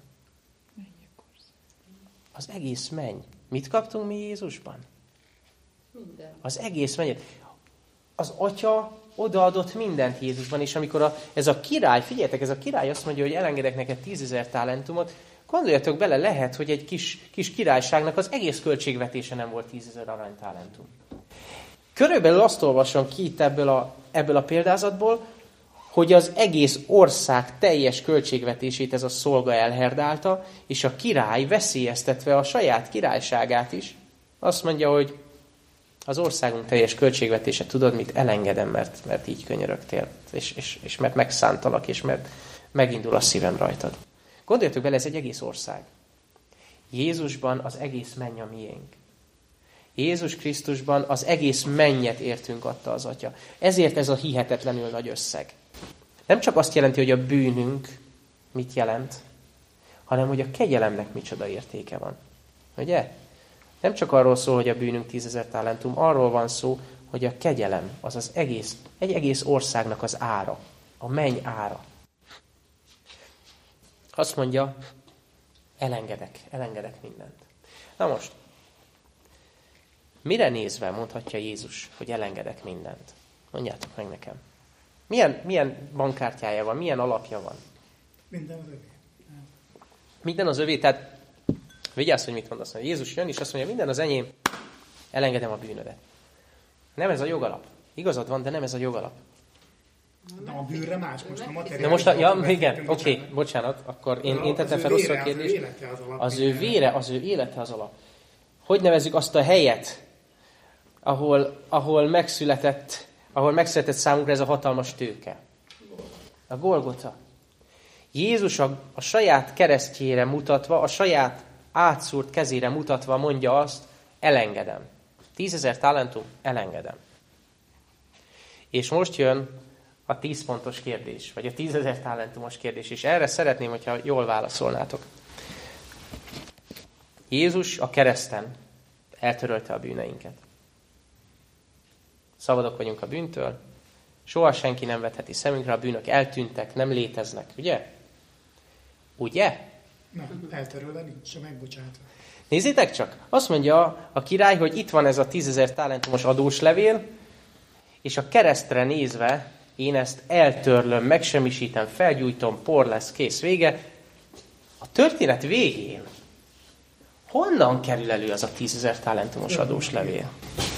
Az egész menny. Mit kaptunk mi Jézusban? Minden. Az egész mennyit. Az atya odaadott mindent Jézusban, és amikor a, ez a király, figyeljetek, ez a király azt mondja, hogy elengedek neked tízezer talentumot, gondoljatok bele, lehet, hogy egy kis, kis királyságnak az egész költségvetése nem volt tízezer aranytalentum. Körülbelül azt olvasom ki itt ebből a, ebből a példázatból, hogy az egész ország teljes költségvetését ez a szolga elherdálta, és a király veszélyeztetve a saját királyságát is, azt mondja, hogy az országunk teljes költségvetése, tudod mit, elengedem, mert, mert így könyörögtél, és, és, és mert megszántalak, és mert megindul a szívem rajtad. Gondoljatok bele, ez egy egész ország. Jézusban az egész menny a miénk. Jézus Krisztusban az egész mennyet értünk adta az Atya. Ezért ez a hihetetlenül nagy összeg. Nem csak azt jelenti, hogy a bűnünk mit jelent, hanem hogy a kegyelemnek micsoda értéke van. Ugye? Nem csak arról szól, hogy a bűnünk tízezer talentum, arról van szó, hogy a kegyelem az az egész, egy egész országnak az ára. A menny ára. Azt mondja, elengedek, elengedek mindent. Na most, mire nézve mondhatja Jézus, hogy elengedek mindent? Mondjátok meg nekem. Milyen, milyen bankkártyája van, milyen alapja van? Minden az övé. Minden az övé, tehát vigyázz, hogy mit mondasz. Jézus jön, és azt mondja, minden az enyém, elengedem a bűnödet. Nem ez a jogalap. Igazad van, de nem ez a jogalap. De a bűnre más, most a materiális. De most, a, ja, igen, oké, okay, bocsánat, akkor én, én tettem fel rosszul a kérdést. Az ő vére, az ő élete az alap. Hogy nevezzük azt a helyet, ahol, ahol megszületett, ahol megszületett számunkra ez a hatalmas tőke? A Golgota. Jézus a, a saját keresztjére mutatva, a saját átszúrt kezére mutatva mondja azt, elengedem. Tízezer talentum, elengedem. És most jön a tíz pontos kérdés, vagy a tízezer talentumos kérdés, és erre szeretném, hogyha jól válaszolnátok. Jézus a kereszten eltörölte a bűneinket. Szabadok vagyunk a bűntől, soha senki nem vetheti szemünkre, a bűnök eltűntek, nem léteznek, ugye? Ugye? Nem, eltörölve nincs, megbocsátva. Nézzétek csak, azt mondja a király, hogy itt van ez a tízezer talentumos adóslevél, és a keresztre nézve én ezt eltörlöm, megsemmisítem, felgyújtom, por lesz, kész, vége. A történet végén honnan kerül elő az a tízezer talentumos adóslevél?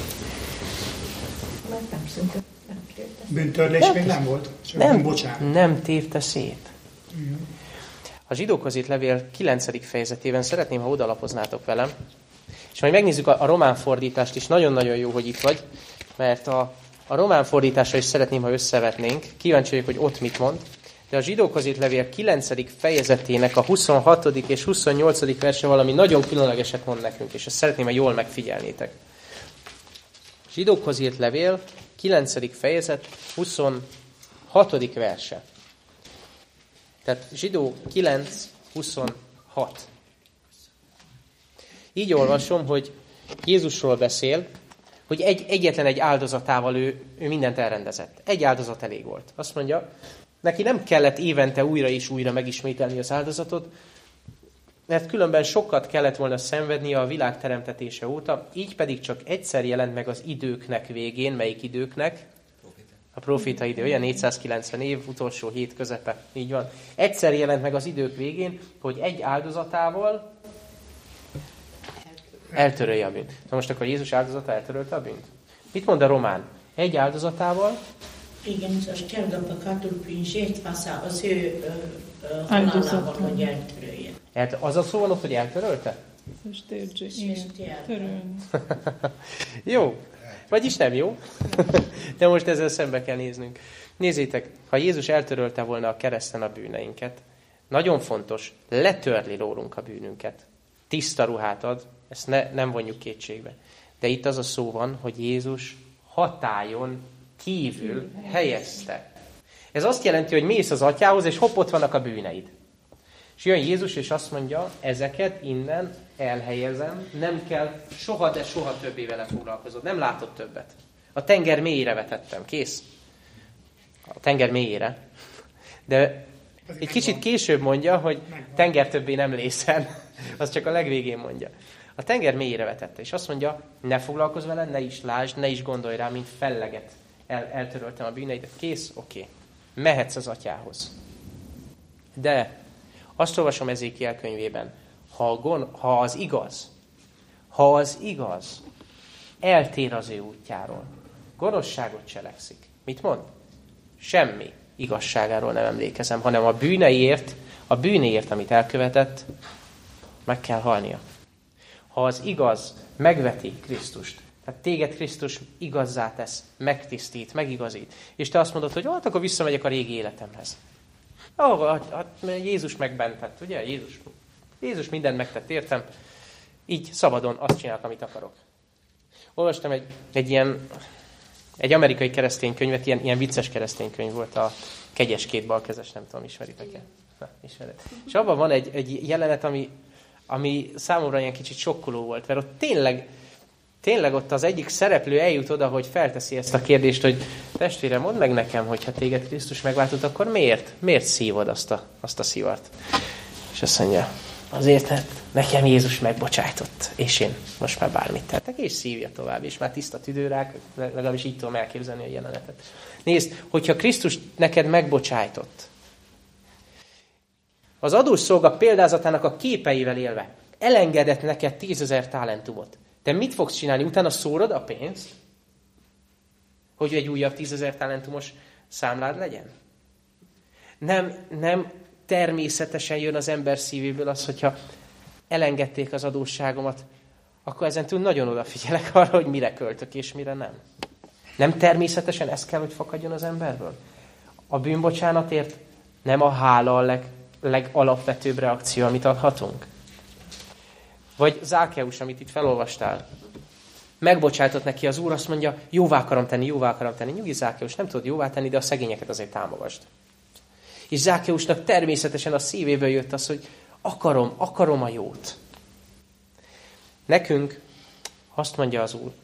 Bűntörlés még nem volt, csak nem, bocsánat. Nem tépte szét. Uh-huh. A zsidókhoz írt levél kilencedik fejezetében szeretném, ha odalapoznátok velem, és majd megnézzük a, a román fordítást is, nagyon-nagyon jó, hogy itt vagy, mert a, a román fordításra is szeretném, ha összevetnénk. Kíváncsi vagyok, hogy ott mit mond. De a zsidókhoz írt levél kilencedik fejezetének a huszonhatodik és huszonnyolcadik verse valami nagyon különlegeset mond nekünk, és ezt szeretném, ha jól megfigyelnétek. Zsidókhoz írt levél kilencedik fejezet huszonhatodik verse. Tehát zsidó kilenc huszonhat. Így olvasom, hogy Jézusról beszél, hogy egy, egyetlen egy áldozatával ő, ő mindent elrendezett. Egy áldozat elég volt. Azt mondja, neki nem kellett évente újra és újra megismételni az áldozatot, mert különben sokat kellett volna szenvednie a világ teremtetése óta, így pedig csak egyszer jelent meg az időknek végén. Melyik időknek? A proféta idő, olyan négyszázkilencven év, utolsó hét közepe, így van. Egyszer jelent meg az idők végén, hogy egy áldozatával eltörölje a bűnt. Na most akkor Jézus áldozata eltörölte a bűnt? Mit mond a román? Egy áldozatával? Igen, az cserdapakátul prinzsét faszá az ő halálával, hogy eltörölje. Az a szó van ott, hogy eltörölte? Jó. Vagyis nem jó. De most ezzel szembe kell néznünk. Nézzétek, ha Jézus eltörölte volna a kereszten a bűneinket, nagyon fontos, letörli rólunk a bűnünket. Tiszta ruhát ad, ezt ne, nem vonjuk kétségbe. De itt az a szó van, hogy Jézus hatályon kívül helyezte. Ez azt jelenti, hogy mész az atyához, és hopp, ott vannak a bűneid. És jön Jézus, és azt mondja, ezeket innen elhelyezem, nem kell soha, de soha többé vele foglalkozod. Nem látod többet. A tenger mélyére vetettem, kész. A tenger mélyére. De egy kicsit később mondja, hogy tenger többé nem lészen. Az csak a legvégén mondja. A tenger mélyére vetette, és azt mondja, ne foglalkozz vele, ne is lásd, ne is gondolj rá, mint felleget. El, eltöröltem a bűneidet. Kész? Oké. Okay. Mehetsz az atyához. De azt olvasom Ezékiel könyvében, ha, gon, ha az igaz, ha az igaz, eltér az ő útjáról, gonoszságot cselekszik. Mit mond? Semmi igazságáról nem emlékezem, hanem a bűneiért, a bűnéért, amit elkövetett, meg kell halnia. Ha az igaz megveti Krisztust, tehát téged Krisztus igazzá tesz, megtisztít, megigazít, és te azt mondod, hogy hát akkor visszamegyek a régi életemhez. Oh, hát Jézus megbentett, ugye? Jézus, Jézus mindent megtett, értem? Így szabadon azt csinálok, amit akarok. Olvastam egy, egy ilyen, egy amerikai keresztény könyvet, ilyen, ilyen vicces keresztény könyv volt, a Kegyes két balkezes, nem tudom, ismeritek-e? Na, ismered. És abban van egy, egy jelenet, ami, ami számomra ilyen kicsit sokkoló volt, mert ott tényleg, tényleg ott az egyik szereplő eljut oda, hogy felteszi ezt a kérdést, hogy testvére, mondd meg nekem, hogy ha téged Krisztus megváltott, akkor miért? Miért szívod azt a, azt a szivart? És azt mondja, azért, mert nekem Jézus megbocsájtott, és én most már bármit tehetek, és szívja tovább, és már tiszta tüdőrák, legalábbis így tudom elképzelni a jelenetet. Nézd, hogyha Krisztus neked megbocsájtott, az adós szolga példázatának a képeivel élve elengedett neked tízezer talentumot. Te mit fogsz csinálni? Utána szórod a pénzt? Hogy egy újabb tízezer talentumos számlád legyen? Nem, nem természetesen jön az ember szívéből az, hogyha elengedték az adósságomat, akkor ezentúl nagyon odafigyelek arra, hogy mire költök és mire nem. Nem természetesen ez kell, hogy fakadjon az emberből? A bűnbocsánatért nem a hála a leg, legalapvetőbb reakció, amit adhatunk? Vagy Zákeus, amit itt felolvastál. Megbocsátott neki az Úr, azt mondja, jóvá akarom tenni, jóvá akarom tenni. Nyugi Zákeus, nem tudod jóvá tenni, de a szegényeket azért támogasd. És Zákeusnak természetesen a szívéből jött az, hogy akarom, akarom a jót. Nekünk azt mondja az Úr,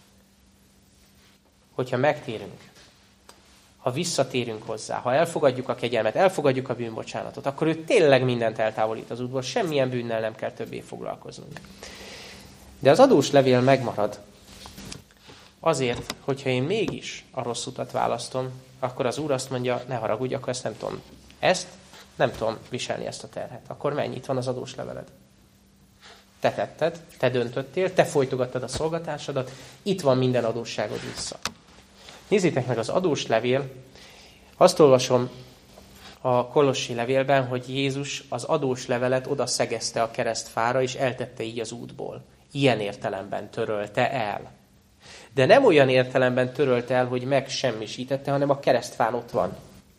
hogyha megtérünk, ha visszatérünk hozzá, ha elfogadjuk a kegyelmet, elfogadjuk a bűnbocsánatot, akkor ő tényleg mindent eltávolít az útból, semmilyen bűnnel nem kell többé foglalkoznunk. De az adós levél megmarad. Azért, hogyha én mégis a rossz utat választom, akkor az Úr azt mondja, ne haragudj, akkor ezt nem tudom. Ezt nem tudom viselni, ezt a terhet. Akkor menj, itt van az adós leveled. Te tetted, te döntöttél, te folytogattad a szolgatásodat, itt van minden adósságod vissza. Nézzétek meg az adós levél. Azt olvasom a Kolossi levélben, hogy Jézus az adós levelet oda szegezte a keresztfára, és eltette így az útból. Ilyen értelemben törölte el. De nem olyan értelemben törölte el, hogy megsemmisítette, hanem a keresztfán ott van.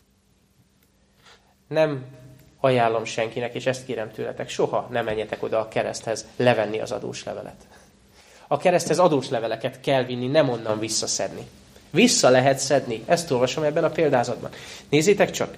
Nem ajánlom senkinek, és ezt kérem tőletek, soha nem menjetek oda a kereszthez levenni az adós levelet. A kereszthez adós leveleket kell vinni, nem onnan visszaszedni. Vissza lehet szedni. Ezt olvasom ebben a példázatban. Nézzétek csak.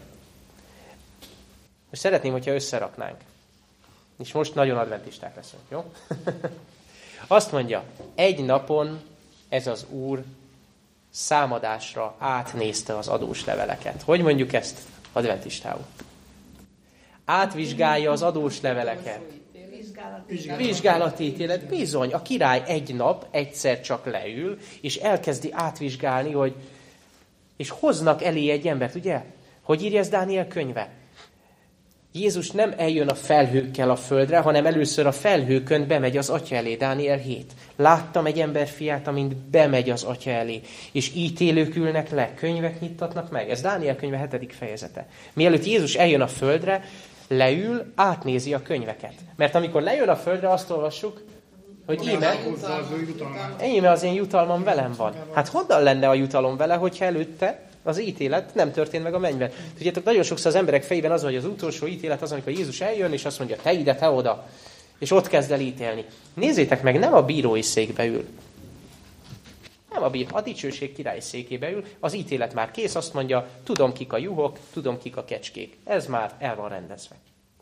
Most szeretném, hogyha összeraknánk. És most nagyon adventisták leszünk, jó? Azt mondja, egy napon ez az Úr számadásra átnézte az adós leveleket. Hogy mondjuk ezt adventistául? Átvizsgálja az adós leveleket. Vizsgálati ítélet. Bizony, a király egy nap egyszer csak leül, és elkezdi átvizsgálni, hogy és hoznak elé egy embert, ugye? Hogy írja ez Dániel könyve? Jézus nem eljön a felhőkkel a földre, hanem először a felhőkön bemegy az Atya elé, Dániel hét. Láttam egy ember fiát, amint bemegy az Atya elé, és ítélők ülnek le, könyvek nyittatnak meg. Ez Dániel könyve hetedik fejezete. Mielőtt Jézus eljön a földre, leül, átnézi a könyveket. Mert amikor lejön a földre, azt olvassuk, hogy íme, íme az én jutalmam velem van. Hát honnan lenne a jutalom vele, hogyha előtte az ítélet nem történt meg a mennyben? Tudjátok, nagyon sokszor az emberek fejében az, hogy az utolsó ítélet az, amikor Jézus eljön, és azt mondja, te ide, te oda, és ott kezd el ítélni. Nézzétek meg, nem a bírói székbe ül. Nem a bíró, a dicsőség királyi székébe ül, az ítélet már kész, azt mondja, tudom kik a juhok, tudom kik a kecskék. Ez már el van rendezve.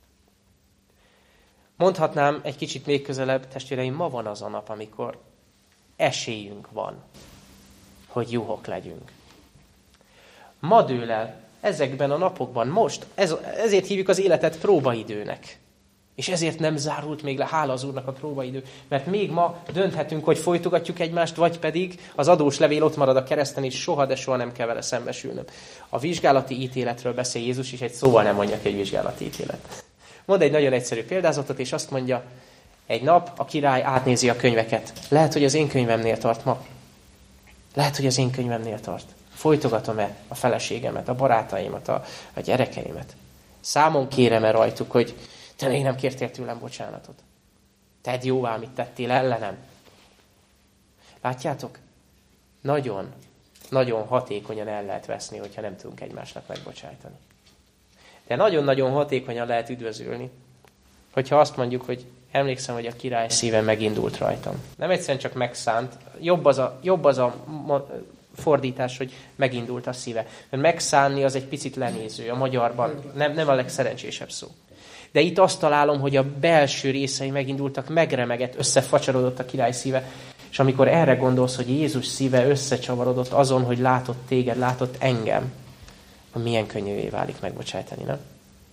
Mondhatnám egy kicsit még közelebb, testvéreim, ma van az a nap, amikor esélyünk van, hogy juhok legyünk. Ma dől el, ezekben a napokban, most, ez, ezért hívjuk az életet próbaidőnek. És ezért nem zárult még le, hála az Úrnak a próbaidő, mert még ma dönthetünk, hogy folytogatjuk egymást, vagy pedig az adós levél ott marad a kereszten, és soha, de soha nem kell vele szembesülnöm. A vizsgálati ítéletről beszél Jézus, és egy szóval nem mondja ki, hogy vizsgálati ítélet. Mond egy nagyon egyszerű példázatot, és azt mondja, egy nap a király átnézi a könyveket. Lehet, hogy az én könyvemnél tart ma. Lehet, hogy az én könyvemnél tart. Folytogatom-e a feleségemet, a barátaimat, a, a gyerekeimet? Számon kérem-e rajtuk, hogy te még nem kértél tőlem bocsánatot? Tedd jóvá, mit tettél ellenem? Látjátok? Nagyon, nagyon hatékonyan el lehet veszni, hogyha nem tudunk egymásnak megbocsájtani. De nagyon-nagyon hatékonyan lehet üdvözülni, hogyha azt mondjuk, hogy emlékszem, hogy a király szíve megindult rajtam. Nem egyszerűen csak megszánt, jobb az a, jobb az a fordítás, hogy megindult a szíve. Mert megszánni az egy picit lenéző, a magyarban nem, nem a legszerencsésebb szó. De itt azt találom, hogy a belső részei megindultak, megremegett, összefacsarodott a király szíve. És amikor erre gondolsz, hogy Jézus szíve összecsavarodott azon, hogy látott téged, látott engem, milyen könnyűvé válik megbocsájtani, nem?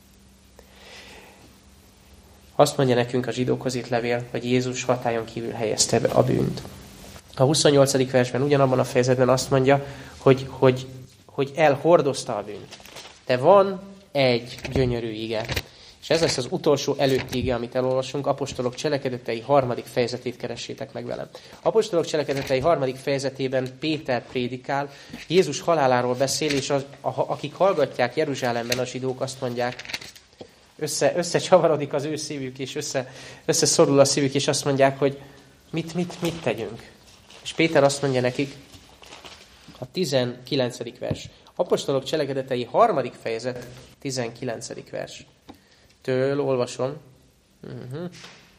Azt mondja nekünk a zsidókhoz írt levél, hogy Jézus hatályon kívül helyezte be a bűnt. A huszonnyolcadik versben, ugyanabban a fejezetben azt mondja, hogy, hogy, hogy elhordozta a bűnt. De van egy gyönyörű ige, és ez lesz az utolsó előtti ige, amit elolvasunk, Apostolok cselekedetei harmadik fejezetét keressétek meg velem. Apostolok cselekedetei harmadik fejezetében Péter prédikál, Jézus haláláról beszél, és az, a, akik hallgatják Jeruzsálemben, a zsidók azt mondják, össze, összecsavarodik az ő szívük, és össze, összeszorul a szívük, és azt mondják, hogy mit, mit, mit tegyünk. És Péter azt mondja nekik, a tizenkilencedik vers. Apostolok cselekedetei harmadik fejezet, tizenkilencedik vers. Től olvasom. Uh-huh.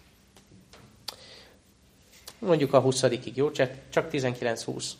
Mondjuk a huszadikig, jó? Csak tizenkilenc húsz.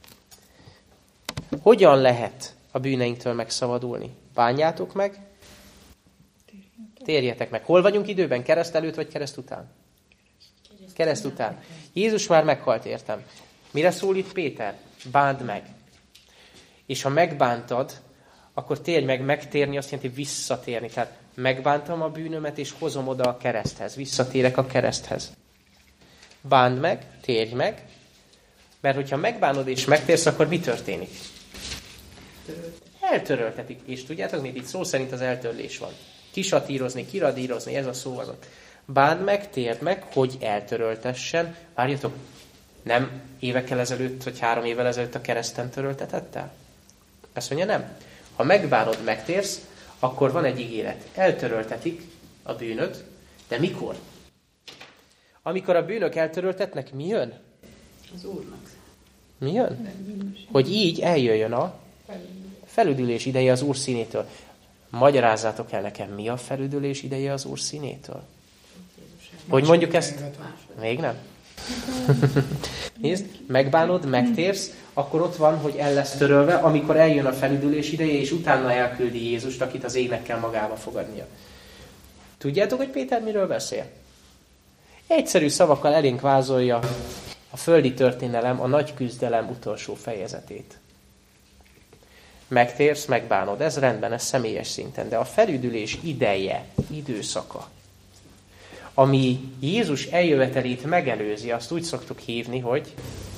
Hogyan lehet a bűneinktől megszabadulni? Bánjátok meg? Térjetek meg. Hol vagyunk időben? Kereszt előtt vagy kereszt után? Kereszt után. Jézus már meghalt, értem. Mire szólít Péter? Bánd meg. És ha megbántad, akkor térj meg, megtérni azt jelenti visszatérni. Tehát megbántam a bűnömet, és hozom oda a kereszthez. Visszatérek a kereszthez. Bánd meg, térj meg, mert hogyha megbánod és megtérsz, akkor mi történik? Eltöröltetik. És tudjátok, mit itt szó szerint az eltörlés van. Kisatírozni, kiradírozni, ez a szó az ott. Bánd meg, térd meg, hogy eltöröltessen. Várjatok, nem évekkel ezelőtt, vagy három évvel ezelőtt a kereszten töröltetett el? Ezt mondja, nem. Ha megbánod, megtérsz, akkor van egy ígéret. Eltöröltetik a bűnöt, de mikor? Amikor a bűnök eltöröltetnek, mi jön? Az Úrnak. Mi jön? Hogy így eljöjjön a felüdülés ideje az Úr színétől. Magyarázzátok el nekem, mi a felüdülés ideje az Úr színétől? Hogy mondjuk ezt? Még nem? Nézd, megbánod, megtérsz, akkor ott van, hogy el lesz törölve, amikor eljön a felüdülés ideje, és utána elküldi Jézust, akit az égnek kell magába fogadnia. Tudjátok, hogy Péter miről beszél? Egyszerű szavakkal elénk vázolja a földi történelem, a nagy küzdelem utolsó fejezetét. Megtérsz, megbánod. Ez rendben, ez személyes szinten. De a felüdülés ideje, időszaka, ami Jézus eljövetelét megelőzi, azt úgy szoktuk hívni, hogy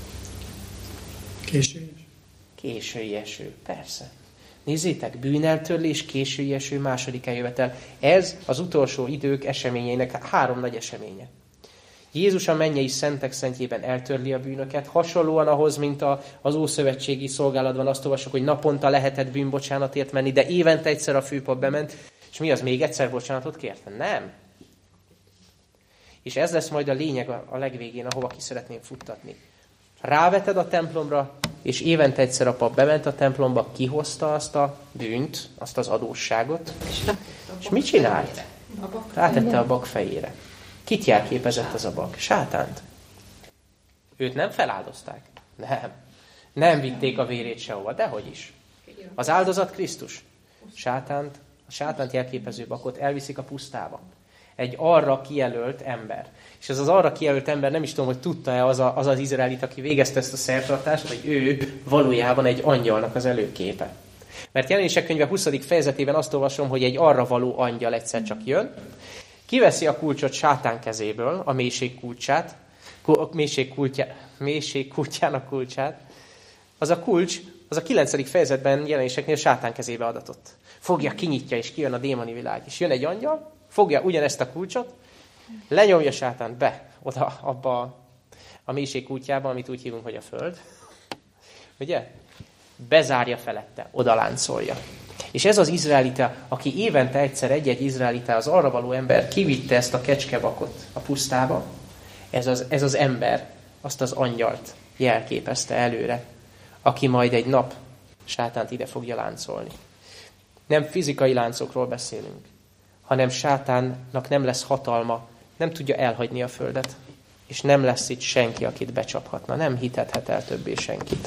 késői. Késői eső, persze. Nézzétek, bűneltörlés, késői eső, második eljövetel. Ez az utolsó idők eseményeinek három nagy eseménye. Jézus a mennyei szentek szentjében eltörli a bűnöket, hasonlóan ahhoz, mint a, az ószövetségi szolgálatban azt olvasok, hogy naponta lehetett bűnbocsánatért menni, de évente egyszer a főpap bement, és mi az, még egyszer bocsánatot kért? Nem. És ez lesz majd a lényeg a, a legvégén, ahova ki szeretném futtatni. Ráveted a templomra, és évente egyszer a pap bement a templomba, kihozta azt a bűnt, azt az adósságot, és mit csinált? Rátette a bak fejére. Kit jelképezett az a bak? Sátánt. Őt nem feláldozták? Nem. Nem vitték a vérét sehova, dehogy is. Az áldozat Krisztus. Sátánt, a sátánt jelképező bakot elviszik a pusztába. Egy arra kijelölt ember. És ez az arra kijelölt ember, nem is tudom, hogy tudta-e az a, az, az izraelit, aki végezte ezt a szertartást, hogy ő valójában egy angyalnak az előképe. Mert Jelenések könyve huszadik fejezetében azt olvasom, hogy egy arra való angyal egyszer csak jön, kiveszi a kulcsot Sátán kezéből, a mélység kulcsát, a mélység, kultjá, mélység kultjának kulcsát. Az a kulcs, az a kilencedik fejezetben Jelenéseknél Sátán kezébe adatott. Fogja, kinyitja, és kijön a démoni világ. És jön egy angyal, fogja ugyanezt a kulcsot, lenyomja Sátánt be, oda, abba a, a mélység kultjába, amit úgy hívunk, hogy a föld. Ugye? Bezárja felette, oda láncolja. És ez az izraelita, aki évente egyszer egy-egy izraelita, az arra való ember kivitte ezt a kecskebakot a pusztába, ez az, ez az ember azt az angyalt jelképezte előre, aki majd egy nap Sátánt ide fogja láncolni. Nem fizikai láncokról beszélünk, hanem Sátánnak nem lesz hatalma, nem tudja elhagyni a földet. És nem lesz itt senki, akit becsaphatna. Nem hitethet el többé senkit.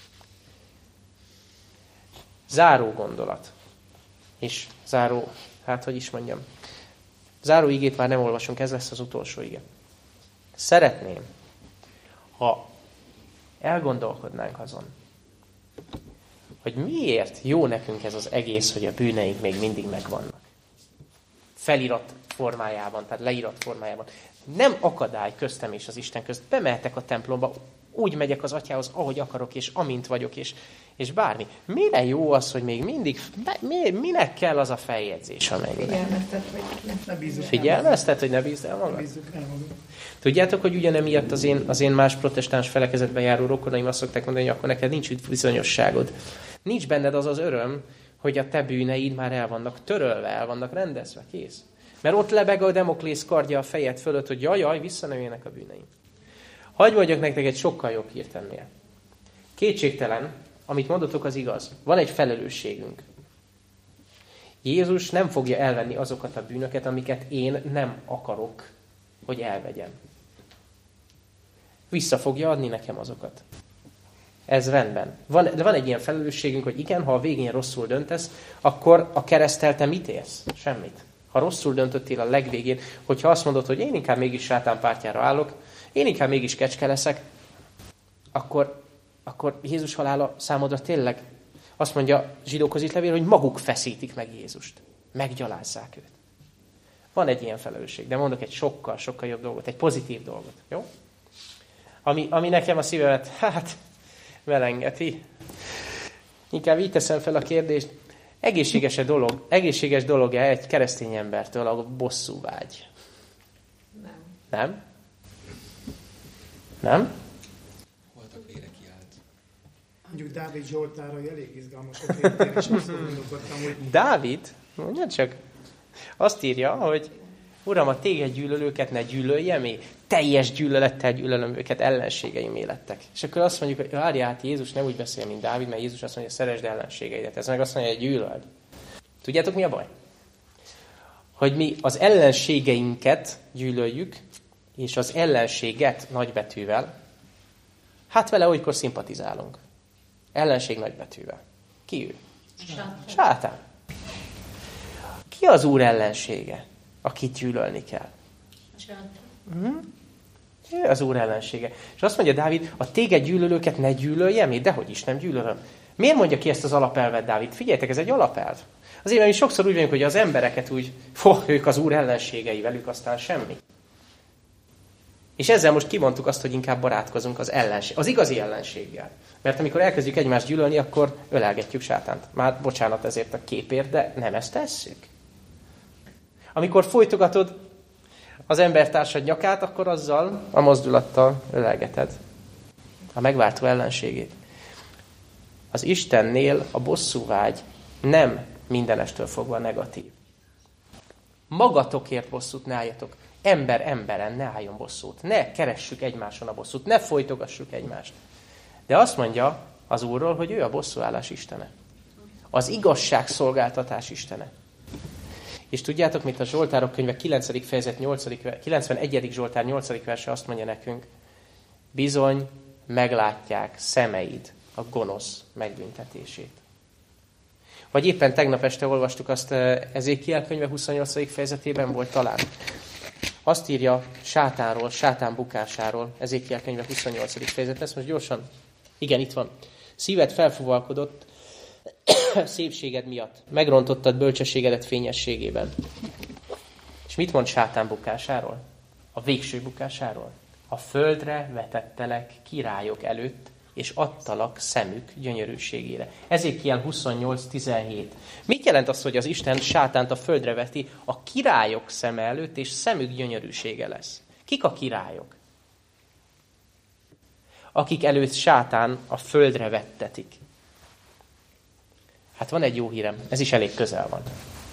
Záró gondolat. És záró, hát hogy is mondjam. Záró igét már nem olvasunk, ez lesz az utolsó ige. Szeretném, ha elgondolkodnánk azon, hogy miért jó nekünk ez az egész, hogy a bűneink még mindig megvannak. Felirat formájában, tehát leírat formájában. Nem akadály köztem és az Isten közt. Bemehetek a templomba, úgy megyek az Atyához, ahogy akarok, és amint vagyok, és, és bármi. Mire jó az, hogy még mindig, mi, minek kell az a feljegyzés, amelynek? Figyelmeztet, hogy ne, ne bízzuk el. Figyelmeztet, hogy ne bízz el magad? Tudjátok, hogy ugyanemiatt az én, az én más protestáns felekezetben járó rokonaim azt szokták mondani, hogy akkor neked nincs bizonyosságod. Nincs benned az az öröm, hogy a te bűneid már el vannak törölve, el vannak rendezve, kész. Mert ott lebeg a Demoklész kardja a fejed fölött, hogy jaj, jaj, vissza nem jönnek a bűneim. Hagy mondjak nektek egy sokkal jobb hírt ennél. Kétségtelen, amit mondotok, az igaz. Van egy felelősségünk. Jézus nem fogja elvenni azokat a bűnöket, amiket én nem akarok, hogy elvegyem. Vissza fogja adni nekem azokat. Ez rendben. Van, de van egy ilyen felelősségünk, hogy igen, ha a végén rosszul döntesz, akkor a kereszttel te mit élsz? Semmit. Ha rosszul döntöttél a legvégén, hogyha azt mondod, hogy én inkább mégis sátán pártjára állok, én inkább mégis kecske leszek, akkor, akkor Jézus halála számodra tényleg azt mondja zsidókhoz itt levél, hogy maguk feszítik meg Jézust. Meggyalázzák őt. Van egy ilyen felelősség, de mondok egy sokkal, sokkal jobb dolgot, egy pozitív dolgot. Jó? Ami, ami nekem a szívemet, hát, melengeti. Inkább így teszem fel a kérdést, egészséges dolog, egészséges dolog-e egy keresztény embertől a bosszúvágy? Nem. Nem? Nem? Voltak vére kiállt. Mondjuk Dávid Zsoltára elég izgalmas a kérdés, és azt gondolkodtam, hogy... Dávid, mondja csak, azt írja, hogy Uram, a téged gyűlölőket ne gyűlöljem én, teljes gyűlölettel gyűlölöm őket, ellenségeim lettek. És akkor azt mondjuk, hogy várjál, hát Jézus nem úgy beszél, mint Dávid, mert Jézus azt mondja, szeresd ellenségeidet. Ez meg azt mondja, hogy gyűlöld. Tudjátok, mi a baj? Hogy mi az ellenségeinket gyűlöljük, és az ellenséget nagybetűvel, hát vele olykor szimpatizálunk. Ellenség nagybetűvel. Ki ő? Sátán. Sátán. Ki az Úr ellensége, akit gyűlölni kell? Sátán. Uh-huh. Ő az Úr ellensége. És azt mondja Dávid, a téged gyűlölőket ne gyűlöljem, én dehogy is nem gyűlölöm. Miért mondja ki ezt az alapelvet, Dávid? Figyeljetek, ez egy alapelv. Azért, mert mi sokszor úgy vagyunk, hogy az embereket úgy, fog, ők az Úr ellenségei, velük aztán semmi. És ezzel most kimondtuk azt, hogy inkább barátkozunk az ellenség, az igazi ellenséggel. Mert amikor elkezdjük egymást gyűlölni, akkor ölelgetjük sátánt. Már bocsánat ezért a képért, de nem ezt tesszük. Amikor folytogatod az embertársad nyakát, akkor azzal a mozdulattal ölelgeted a megváltó ellenségét. Az Istennél a bosszúvágy nem mindenestől fogva negatív. Magatokért bosszút ne álljatok. Ember emberen ne álljon bosszút. Ne keressük egymáson a bosszút. Ne folytogassuk egymást. De azt mondja az Úrról, hogy ő a bosszúállás istene. Az igazságszolgáltatás istene. És tudjátok, mint a Zsoltárok könyve kilencedik fejezet nyolcadik, kilencvenegyedik Zsoltár nyolcadik verse azt mondja nekünk, bizony meglátják szemeid a gonosz megbüntetését. Vagy éppen tegnap este olvastuk azt, Ezékiel könyve huszonnyolcadik fejezetében volt talán. Azt írja sátánról, sátán bukásáról, Ezékiel könyve huszonnyolcadik fejezet, ezt most gyorsan, igen, itt van. Szíved felfúvalkodott szépséged miatt, megrontottad bölcsességedet fényességében. És mit mond sátán bukásáról? A végső bukásáról. A földre vetettelek királyok előtt, és adtalak szemük gyönyörűségére. Ezékiel huszonnyolc tizenhét. Mit jelent az, hogy az Isten sátánt a földre veti? A királyok szeme előtt, és szemük gyönyörűsége lesz. Kik a királyok? Akik előtt sátán a földre vettetik. Hát van egy jó hírem, ez is elég közel van.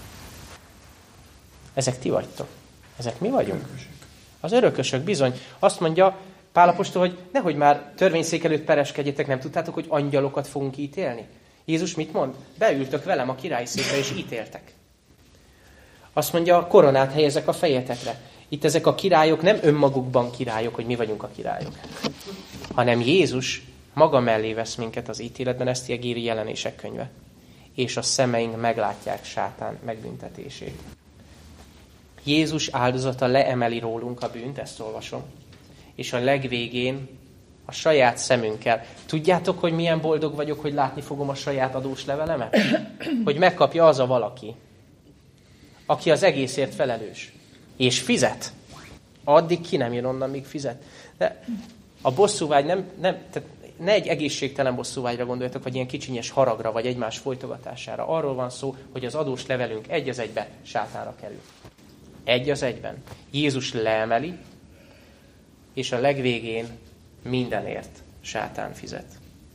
Ezek ti vagytok. Ezek mi vagyunk? Az örökösök, bizony. Azt mondja Pál apostol, hogy nehogy már törvényszék előtt pereskedjetek, nem tudtátok, hogy angyalokat fogunk ítélni? Jézus mit mond? Beültök velem a királyi székre, és ítéltek. Azt mondja, koronát helyezek a fejetekre. Itt ezek a királyok nem önmagukban királyok, hogy mi vagyunk a királyok, hanem Jézus maga mellé vesz minket az ítéletben, ezt ígéri Jelenések könyve. És a szemeink meglátják sátán megbüntetését. Jézus áldozata leemeli rólunk a bűnt, ezt olvasom, és a legvégén a saját szemünkkel. Tudjátok, hogy milyen boldog vagyok, hogy látni fogom a saját adós levelemet? Hogy megkapja az a valaki, aki az egészért felelős, és fizet. Addig ki nem jön onnan, míg fizet. De a bosszúvágy nem, nem tehát ne egy egészségtelen bosszúvágyra gondoljatok, vagy ilyen kicsinyes haragra, vagy egymás folytogatására. Arról van szó, hogy az adós levelünk egy az egybe sátánra kerül. Egy az egyben. Jézus leemeli, és a legvégén mindenért sátán fizet.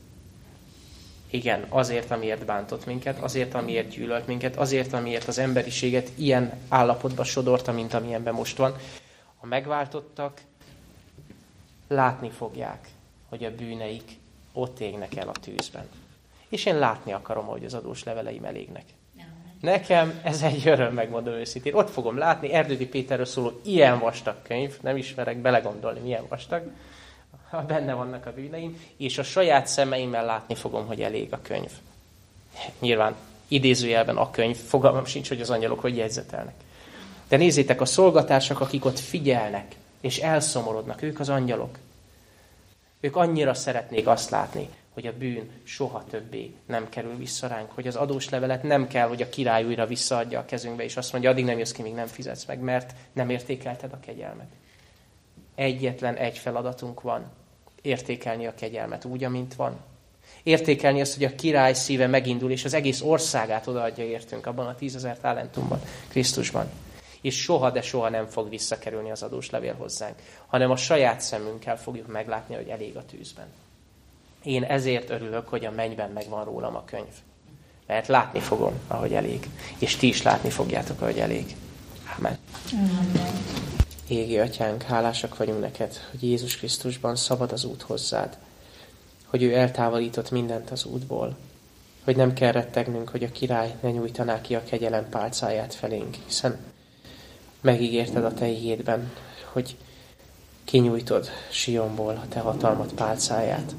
Igen, azért, amiért bántott minket, azért, amiért gyűlölt minket, azért, amiért az emberiséget ilyen állapotba sodorta, mint amilyenben most van. A megváltottak látni fogják, hogy a bűneik ott égnek el a tűzben. És én látni akarom, hogy az adós leveleim elégnek. Nekem ez egy öröm, megmondom őszintén. Ott fogom látni, Erdődi Péterről szóló ilyen vastag könyv, nem ismerek belegondolni, milyen vastag, benne vannak a bűneim, és a saját szemeimmel látni fogom, hogy elég a könyv. Nyilván idézőjelben a könyv, fogalmam sincs, hogy az angyalok hogy jegyzetelnek. De nézzétek, a szolgatársak, akik ott figyelnek, és elszomorodnak, ők az angyalok. Ők annyira szeretnék azt látni, hogy a bűn soha többé nem kerül vissza ránk, hogy az adós levelet nem kell, hogy a király újra visszaadja a kezünkbe, és azt mondja, addig nem jössz ki, míg nem fizetsz meg, mert nem értékelted a kegyelmet. Egyetlen egy feladatunk van, értékelni a kegyelmet úgy, amint van. Értékelni azt, hogy a király szíve megindul, és az egész országát odaadja értünk abban a tízezer talentumban, Krisztusban. És soha, de soha nem fog visszakerülni az adós levél hozzánk, hanem a saját szemünkkel fogjuk meglátni, hogy elég a tűzben. Én ezért örülök, hogy a mennyben megvan rólam a könyv. Mert látni fogom, ahogy elég. És ti is látni fogjátok, ahogy elég. Amen. Amen. Égi Atyánk, hálásak vagyunk neked, hogy Jézus Krisztusban szabad az út hozzád. Hogy ő eltávolított mindent az útból. Hogy nem kell rettegnünk, hogy a király ne nyújtaná ki a kegyelem pálcáját felénk. Hiszen megígérted a te igédben, hogy kinyújtod Sionból a te hatalmat pálcáját.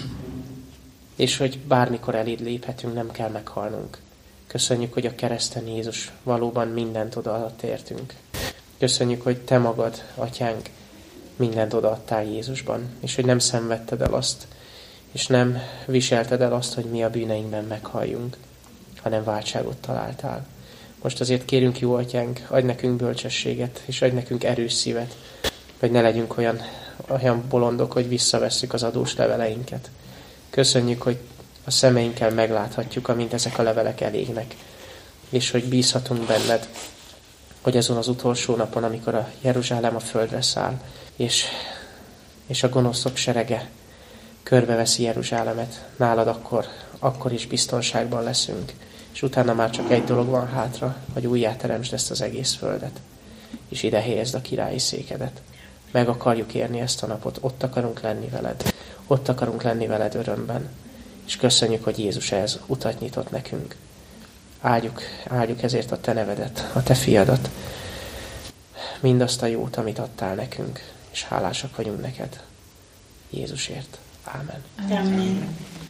És hogy bármikor eléd léphetünk, nem kell meghalnunk. Köszönjük, hogy a kereszten Jézus valóban mindent odaadott értünk. Köszönjük, hogy te magad, Atyánk, mindent odaadtál Jézusban, és hogy nem szenvedted el azt, és nem viselted el azt, hogy mi a bűneinkben meghalljunk, hanem váltságot találtál. Most azért kérünk, jó Atyánk, adj nekünk bölcsességet, és adj nekünk erős szívet, hogy ne legyünk olyan, olyan bolondok, hogy visszavesszük az adós leveleinket. Köszönjük, hogy a szemeinkkel megláthatjuk, amint ezek a levelek elégnek, és hogy bízhatunk benned, hogy azon az utolsó napon, amikor a Jeruzsálem a földre száll, és, és a gonoszok serege körbeveszi Jeruzsálemet, nálad akkor, akkor is biztonságban leszünk, és utána már csak egy dolog van hátra, hogy újjáteremtsd ezt az egész földet, és ide helyezd a királyi székedet. Meg akarjuk érni ezt a napot, ott akarunk lenni veled, ott akarunk lenni veled örömben, és köszönjük, hogy Jézus ehhez utat nyitott nekünk. Áldjuk, áldjuk ezért a te nevedet, a te fiadat, mindazt a jót, amit adtál nekünk, és hálásak vagyunk neked Jézusért. Ámen. Amen.